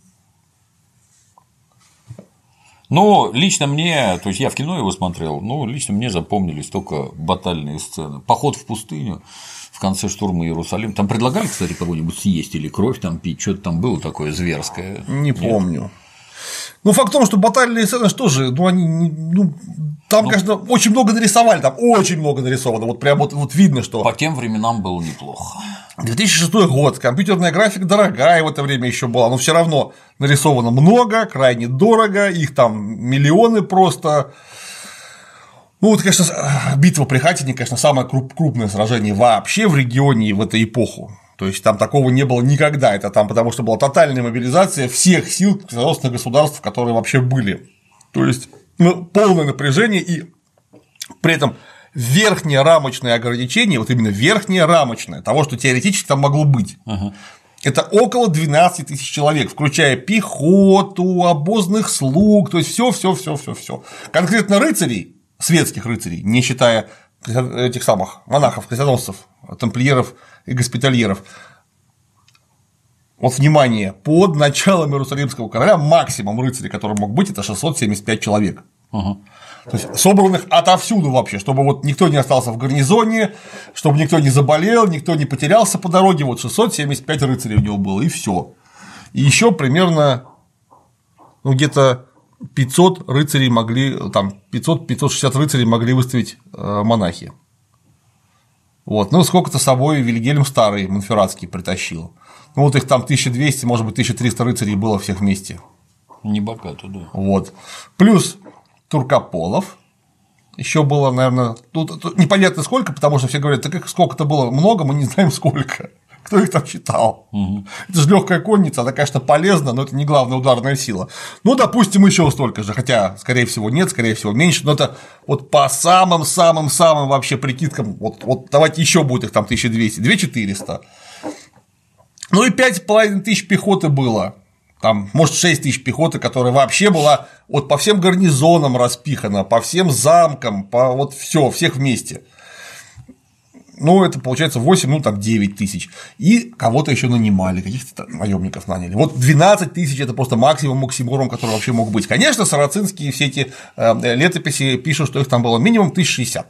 Ну, лично мне, то есть я в кино его смотрел, ну, лично мне запомнились только батальные сцены. Поход в пустыню в конце штурма Иерусалима. Там предлагали, кстати, кого-нибудь съесть или кровь там пить, что-то там было такое зверское. Не помню. Ну, факт в том, что батальные сцены тоже, ну, они, ну, там, ну, конечно, очень много нарисовали, там очень много нарисовано, вот прям вот, вот видно, что… По тем временам было неплохо. две тысячи шестой год, компьютерная графика дорогая в это время еще была, но все равно нарисовано много, крайне дорого, их там миллионы просто. Ну, вот, конечно, битва при Хатине, конечно, самое крупное сражение вообще в регионе в эту эпоху. То есть там такого не было никогда, это там потому что была тотальная мобилизация всех сил собственных государств, которые вообще были. То есть ну, полное напряжение и при этом верхнее рамочное ограничение, вот именно верхнее рамочное, того, что теоретически там могло быть. Uh-huh. Это около двенадцати тысяч человек, включая пехоту, обозных слуг, то есть все, все, все, все, все. Конкретно рыцарей, светских рыцарей, не считая этих самых монахов, крестоносцев, тамплиеров и госпитальеров. Вот внимание, под началом Иерусалимского короля максимум рыцарей, который мог быть, это шестьсот семьдесят пять человек. Uh-huh. То есть собранных отовсюду вообще, чтобы вот никто не остался в гарнизоне, чтобы никто не заболел, никто не потерялся по дороге, вот шестьсот семьдесят пять рыцарей у него было, и все. И еще примерно ну, где-то пятьсот рыцарей могли, там пятьсот - пятьсот шестьдесят рыцарей могли выставить монахи. Вот. Ну, сколько-то с собой Вильгельм Старый Монферратский притащил. Ну, вот их там тысяча двести, может быть, тысяча триста рыцарей было всех вместе. Не богато, да. Вот. Плюс туркополов. Еще было, наверное, тут, тут непонятно сколько, потому что все говорят, так их сколько-то было много, мы не знаем сколько. Кто их там считал? Угу. Это же легкая конница, она, конечно, полезна, но это не главная ударная сила. Ну, допустим, еще столько же, хотя, скорее всего, нет, скорее всего, меньше, но это вот по самым-самым-самым вообще прикидкам, вот, вот давайте еще будет их там тысяча двести, две тысячи четыреста. Ну и пять с половиной тысяч пехоты было. Там, может, шесть тысяч пехоты, которая вообще была вот по всем гарнизонам распихана, по всем замкам, по вот все, всех вместе. Ну, это получается восемь, ну там девять тысяч. И кого-то еще нанимали, каких-то наемников наняли. Вот двенадцать тысяч это просто максимум максимум, который вообще мог быть. Конечно, сарацинские все эти летописи пишут, что их там было минимум тысяча шестьдесят.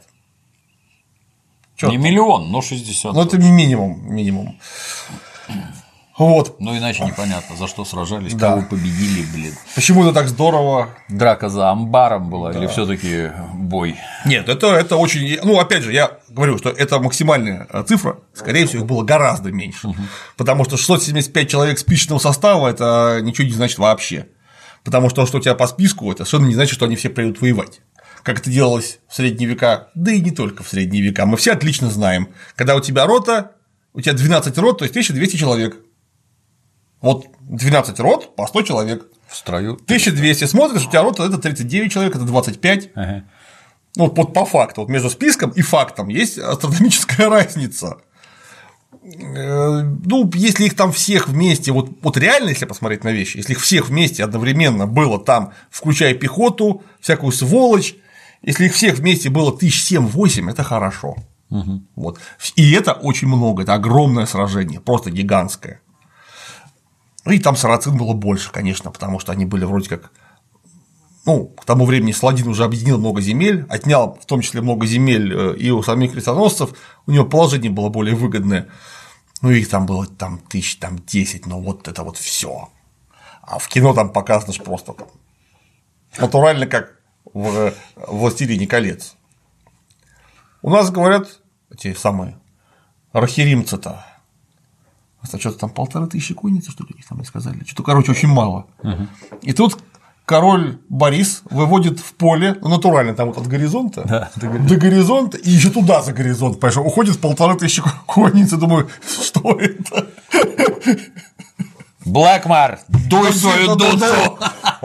Не миллион, но шестьдесят. Ну, это минимум, минимум. Вот. Ну, иначе непонятно, за что сражались, да. Кого победили, блин. Почему это так здорово? Драка за амбаром была, да. Или все таки бой? Нет, это, это очень. Ну, опять же, я говорю, что это максимальная цифра, скорее всего, их было гораздо меньше. Угу. Потому что шестьсот семьдесят пять человек списочного состава это ничего не значит вообще. Потому что то, что у тебя по списку, это совершенно не значит, что они все приедут воевать. Как это делалось в средние века, да и не только в средние века. Мы все отлично знаем, когда у тебя рота, у тебя двенадцать рот, то есть тысяча двести человек. Вот двенадцать рот по сто человек. В строю. тысяча двести смотришь, у тебя рота это тридцать девять человек, это двадцать пять. Ага. Ну, вот по факту, вот между списком и фактом есть астрономическая разница. Ну, если их там всех вместе, вот, вот реально, если посмотреть на вещи, если их всех вместе одновременно было там, включая пехоту, всякую сволочь, если их всех вместе было тысяч семь-восемь, это хорошо. Угу. Вот. И это очень много, это огромное сражение, просто гигантское. И там сарацин было больше, конечно, потому что они были вроде как. Ну, к тому времени Саладин уже объединил много земель, отнял в том числе много земель и у самих крестоносцев, у него положение было более выгодное. Ну, их там было там тысяч там десять, но вот это вот все. А в кино там показано же просто там, натурально, как в «Властелине колец». У нас говорят эти самые рахиримцы-то. Что-то там полторы тысячи конницы, что ли, их там не сказали. Что-то, короче, очень мало. Uh-huh. И тут король Борис выводит в поле, ну, натурально, там вот от горизонта да, до, горизонта. до горизонта, и еще туда за горизонт, понимаешь, уходит полторы тысячи конницы, думаю, что это? Блэкмар, дуй свою дудку!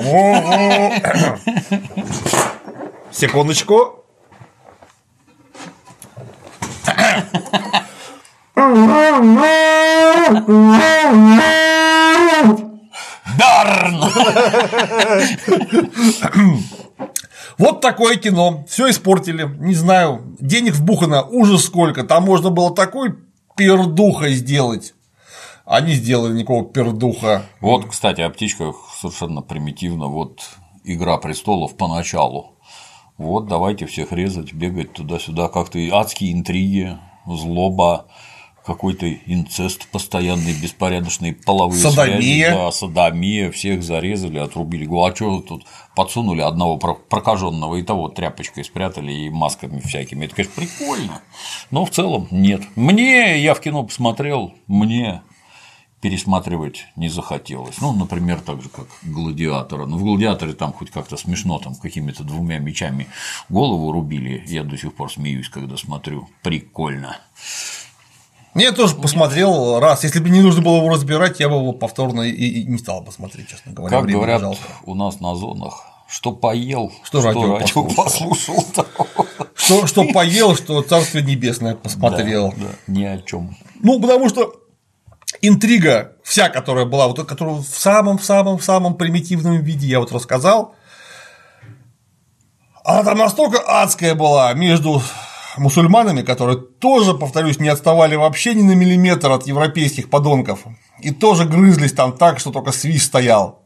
Секундочку. Дарн! Вот такое кино. Все испортили. Не знаю, денег вбухано ужас сколько. Там можно было такой пердуха сделать. А не сделали никакого пердуха. Вот, кстати, о птичках совершенно примитивно. Вот «Игра престолов» поначалу. Вот, давайте всех резать, бегать туда-сюда, как-то адские интриги, злоба. какой-то инцест постоянный, беспорядочные половые содомия. связи, да, содомия, всех зарезали, отрубили голову. А что тут подсунули одного прокаженного и того тряпочкой спрятали и масками всякими. Это, конечно, прикольно, но в целом нет. Мне, я в кино посмотрел, мне пересматривать не захотелось. Ну, например, так же, как «Гладиатора». Ну, в «Гладиаторе» там хоть как-то смешно, там какими-то двумя мечами голову рубили. Я до сих пор смеюсь, когда смотрю. Прикольно. Я тоже посмотрел раз. Если бы не нужно было его разбирать, я бы его повторно и не стал бы смотреть, честно говоря. Как говорят жалко. У нас на зонах, что поел, что, что радио, радио послушал. Что, что поел, что Царствие Небесное посмотрел. Да, да, ни о чем. Ну, потому что интрига вся, которая была, вот которую в самом-самом-самом примитивном виде я вот рассказал, она там настолько адская была между мусульманами, которые тоже, повторюсь, не отставали вообще ни на миллиметр от европейских подонков, и тоже грызлись там так, что только свист стоял.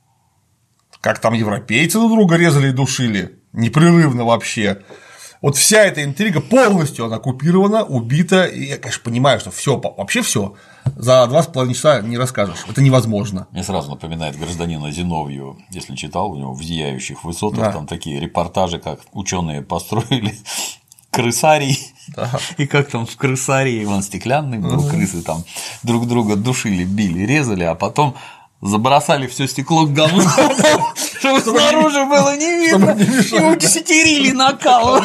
Как там европейцы друг друга резали и душили, непрерывно вообще. Вот вся эта интрига полностью она оккупирована, убита, и я, конечно, понимаю, что все, вообще все за два с половиной часа не расскажешь, это невозможно. Мне сразу напоминает гражданина Зиновьева, если читал, у него в «Зияющих высотах» да. Там такие репортажи, как ученые построили крысарий, да. И как там в крысарии он стеклянный был, угу. Крысы там друг друга душили, били, резали, а потом забросали все стекло к говну, чтобы снаружи было не видно, и удесятерили накал.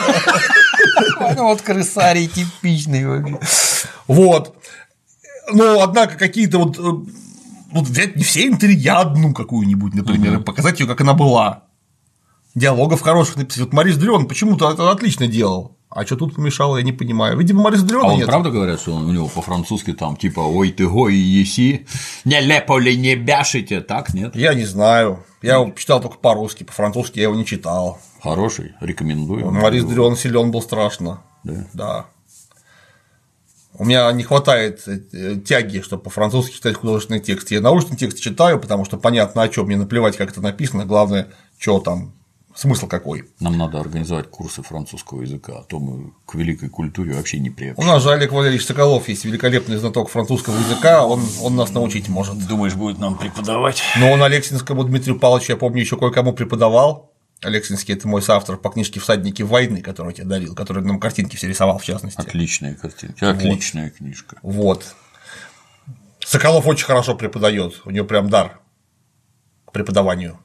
Вот крысарий типичный вообще. Вот. Но, однако, какие-то вот, вот взять не все интриги, а одну какую-нибудь, например, и показать ее, как она была. Диалогов хороших написать. Вот Морис Дрён почему-то это отлично делал. А что тут помешало, я не понимаю. Видимо, Морис Дрёна а он нет. Правда говорят, что он, у него по-французски там типа «Ой ты гой еси, не лепо ли не бяшите», так, нет? Я не знаю. Я его читал только по-русски, по-французски я его не читал. Хороший, рекомендую. Морис Дрён силен был страшно. Да. Да. У меня не хватает тяги, чтобы по-французски читать художественный текст. Я научный текст читаю, потому что понятно о чем, мне наплевать, как это написано, главное, что там. Смысл какой? Нам надо организовать курсы французского языка, а то мы к великой культуре вообще не приобщаем. У нас же Олег Валерьевич Соколов есть великолепный знаток французского языка, он, он нас научить может. Думаешь, будет нам преподавать? Но он Алексинскому Дмитрию Павловичу, я помню, еще кое-кому преподавал. Алексинский – это мой соавтор по книжке «Всадники войны», которую я тебе дарил, который нам картинки все рисовал, в частности. Отличная картинка, отличная вот. Книжка. Вот. Соколов очень хорошо преподает, у него прям дар к преподаванию.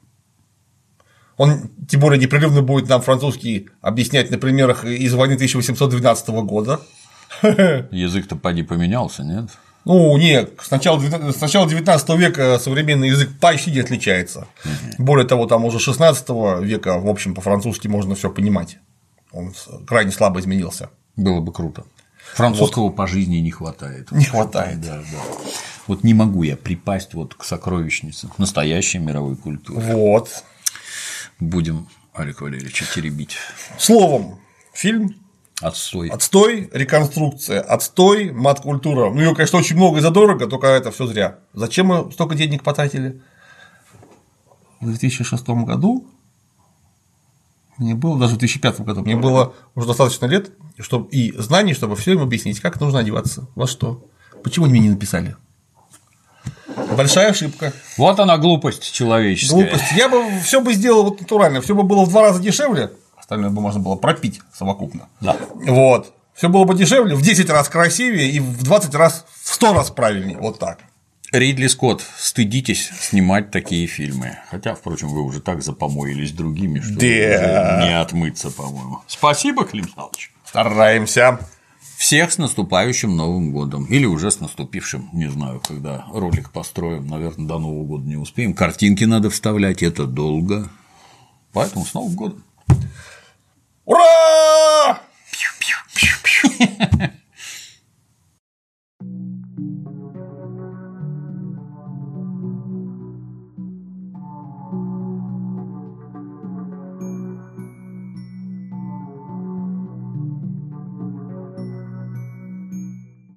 Он, тем более, непрерывно будет нам французский объяснять на примерах из войны тысяча восемьсот двенадцатого года. Язык-то поди поменялся, нет? Ну, нет, с начала девятнадцатого века современный язык почти не отличается. Угу. Более того, там уже шестнадцатого века, в общем, по-французски можно все понимать. Он крайне слабо изменился. Было бы круто. Французского вот. По жизни не хватает. Не хватает. Да, да. Вот не могу я припасть вот к сокровищнице настоящей мировой культуры. Вот. Будем Олега Валерьевича теребить. Словом, фильм Отстой. Отстой, реконструкция, отстой, мат-культура. Ну, ее, конечно, очень много и задорого, только это все зря. Зачем мы столько денег потратили? В две тысячи шестом году мне было, даже в две тысячи пятом году, мне было уже достаточно лет чтобы, и знаний, чтобы все им объяснить, как нужно одеваться, во что. Почему они мне не написали? Большая ошибка. Вот она глупость человеческая. Глупость. Я бы все бы сделал вот натурально, все бы было в два раза дешевле, остальное бы можно было пропить совокупно. Да. Вот. Все было бы дешевле, в десять раз красивее и в двадцать раз, в сто раз правильнее. Вот так. Ридли Скотт, стыдитесь снимать такие фильмы. Хотя, впрочем, вы уже так запомоились другими, что да. Уже не отмыться, по-моему. Спасибо, Клим Саныч. Стараемся. Всех с наступающим Новым годом. Или уже с наступившим, не знаю, когда ролик построим, наверное, до Нового года не успеем. Картинки надо вставлять, это долго. Поэтому с Новым годом.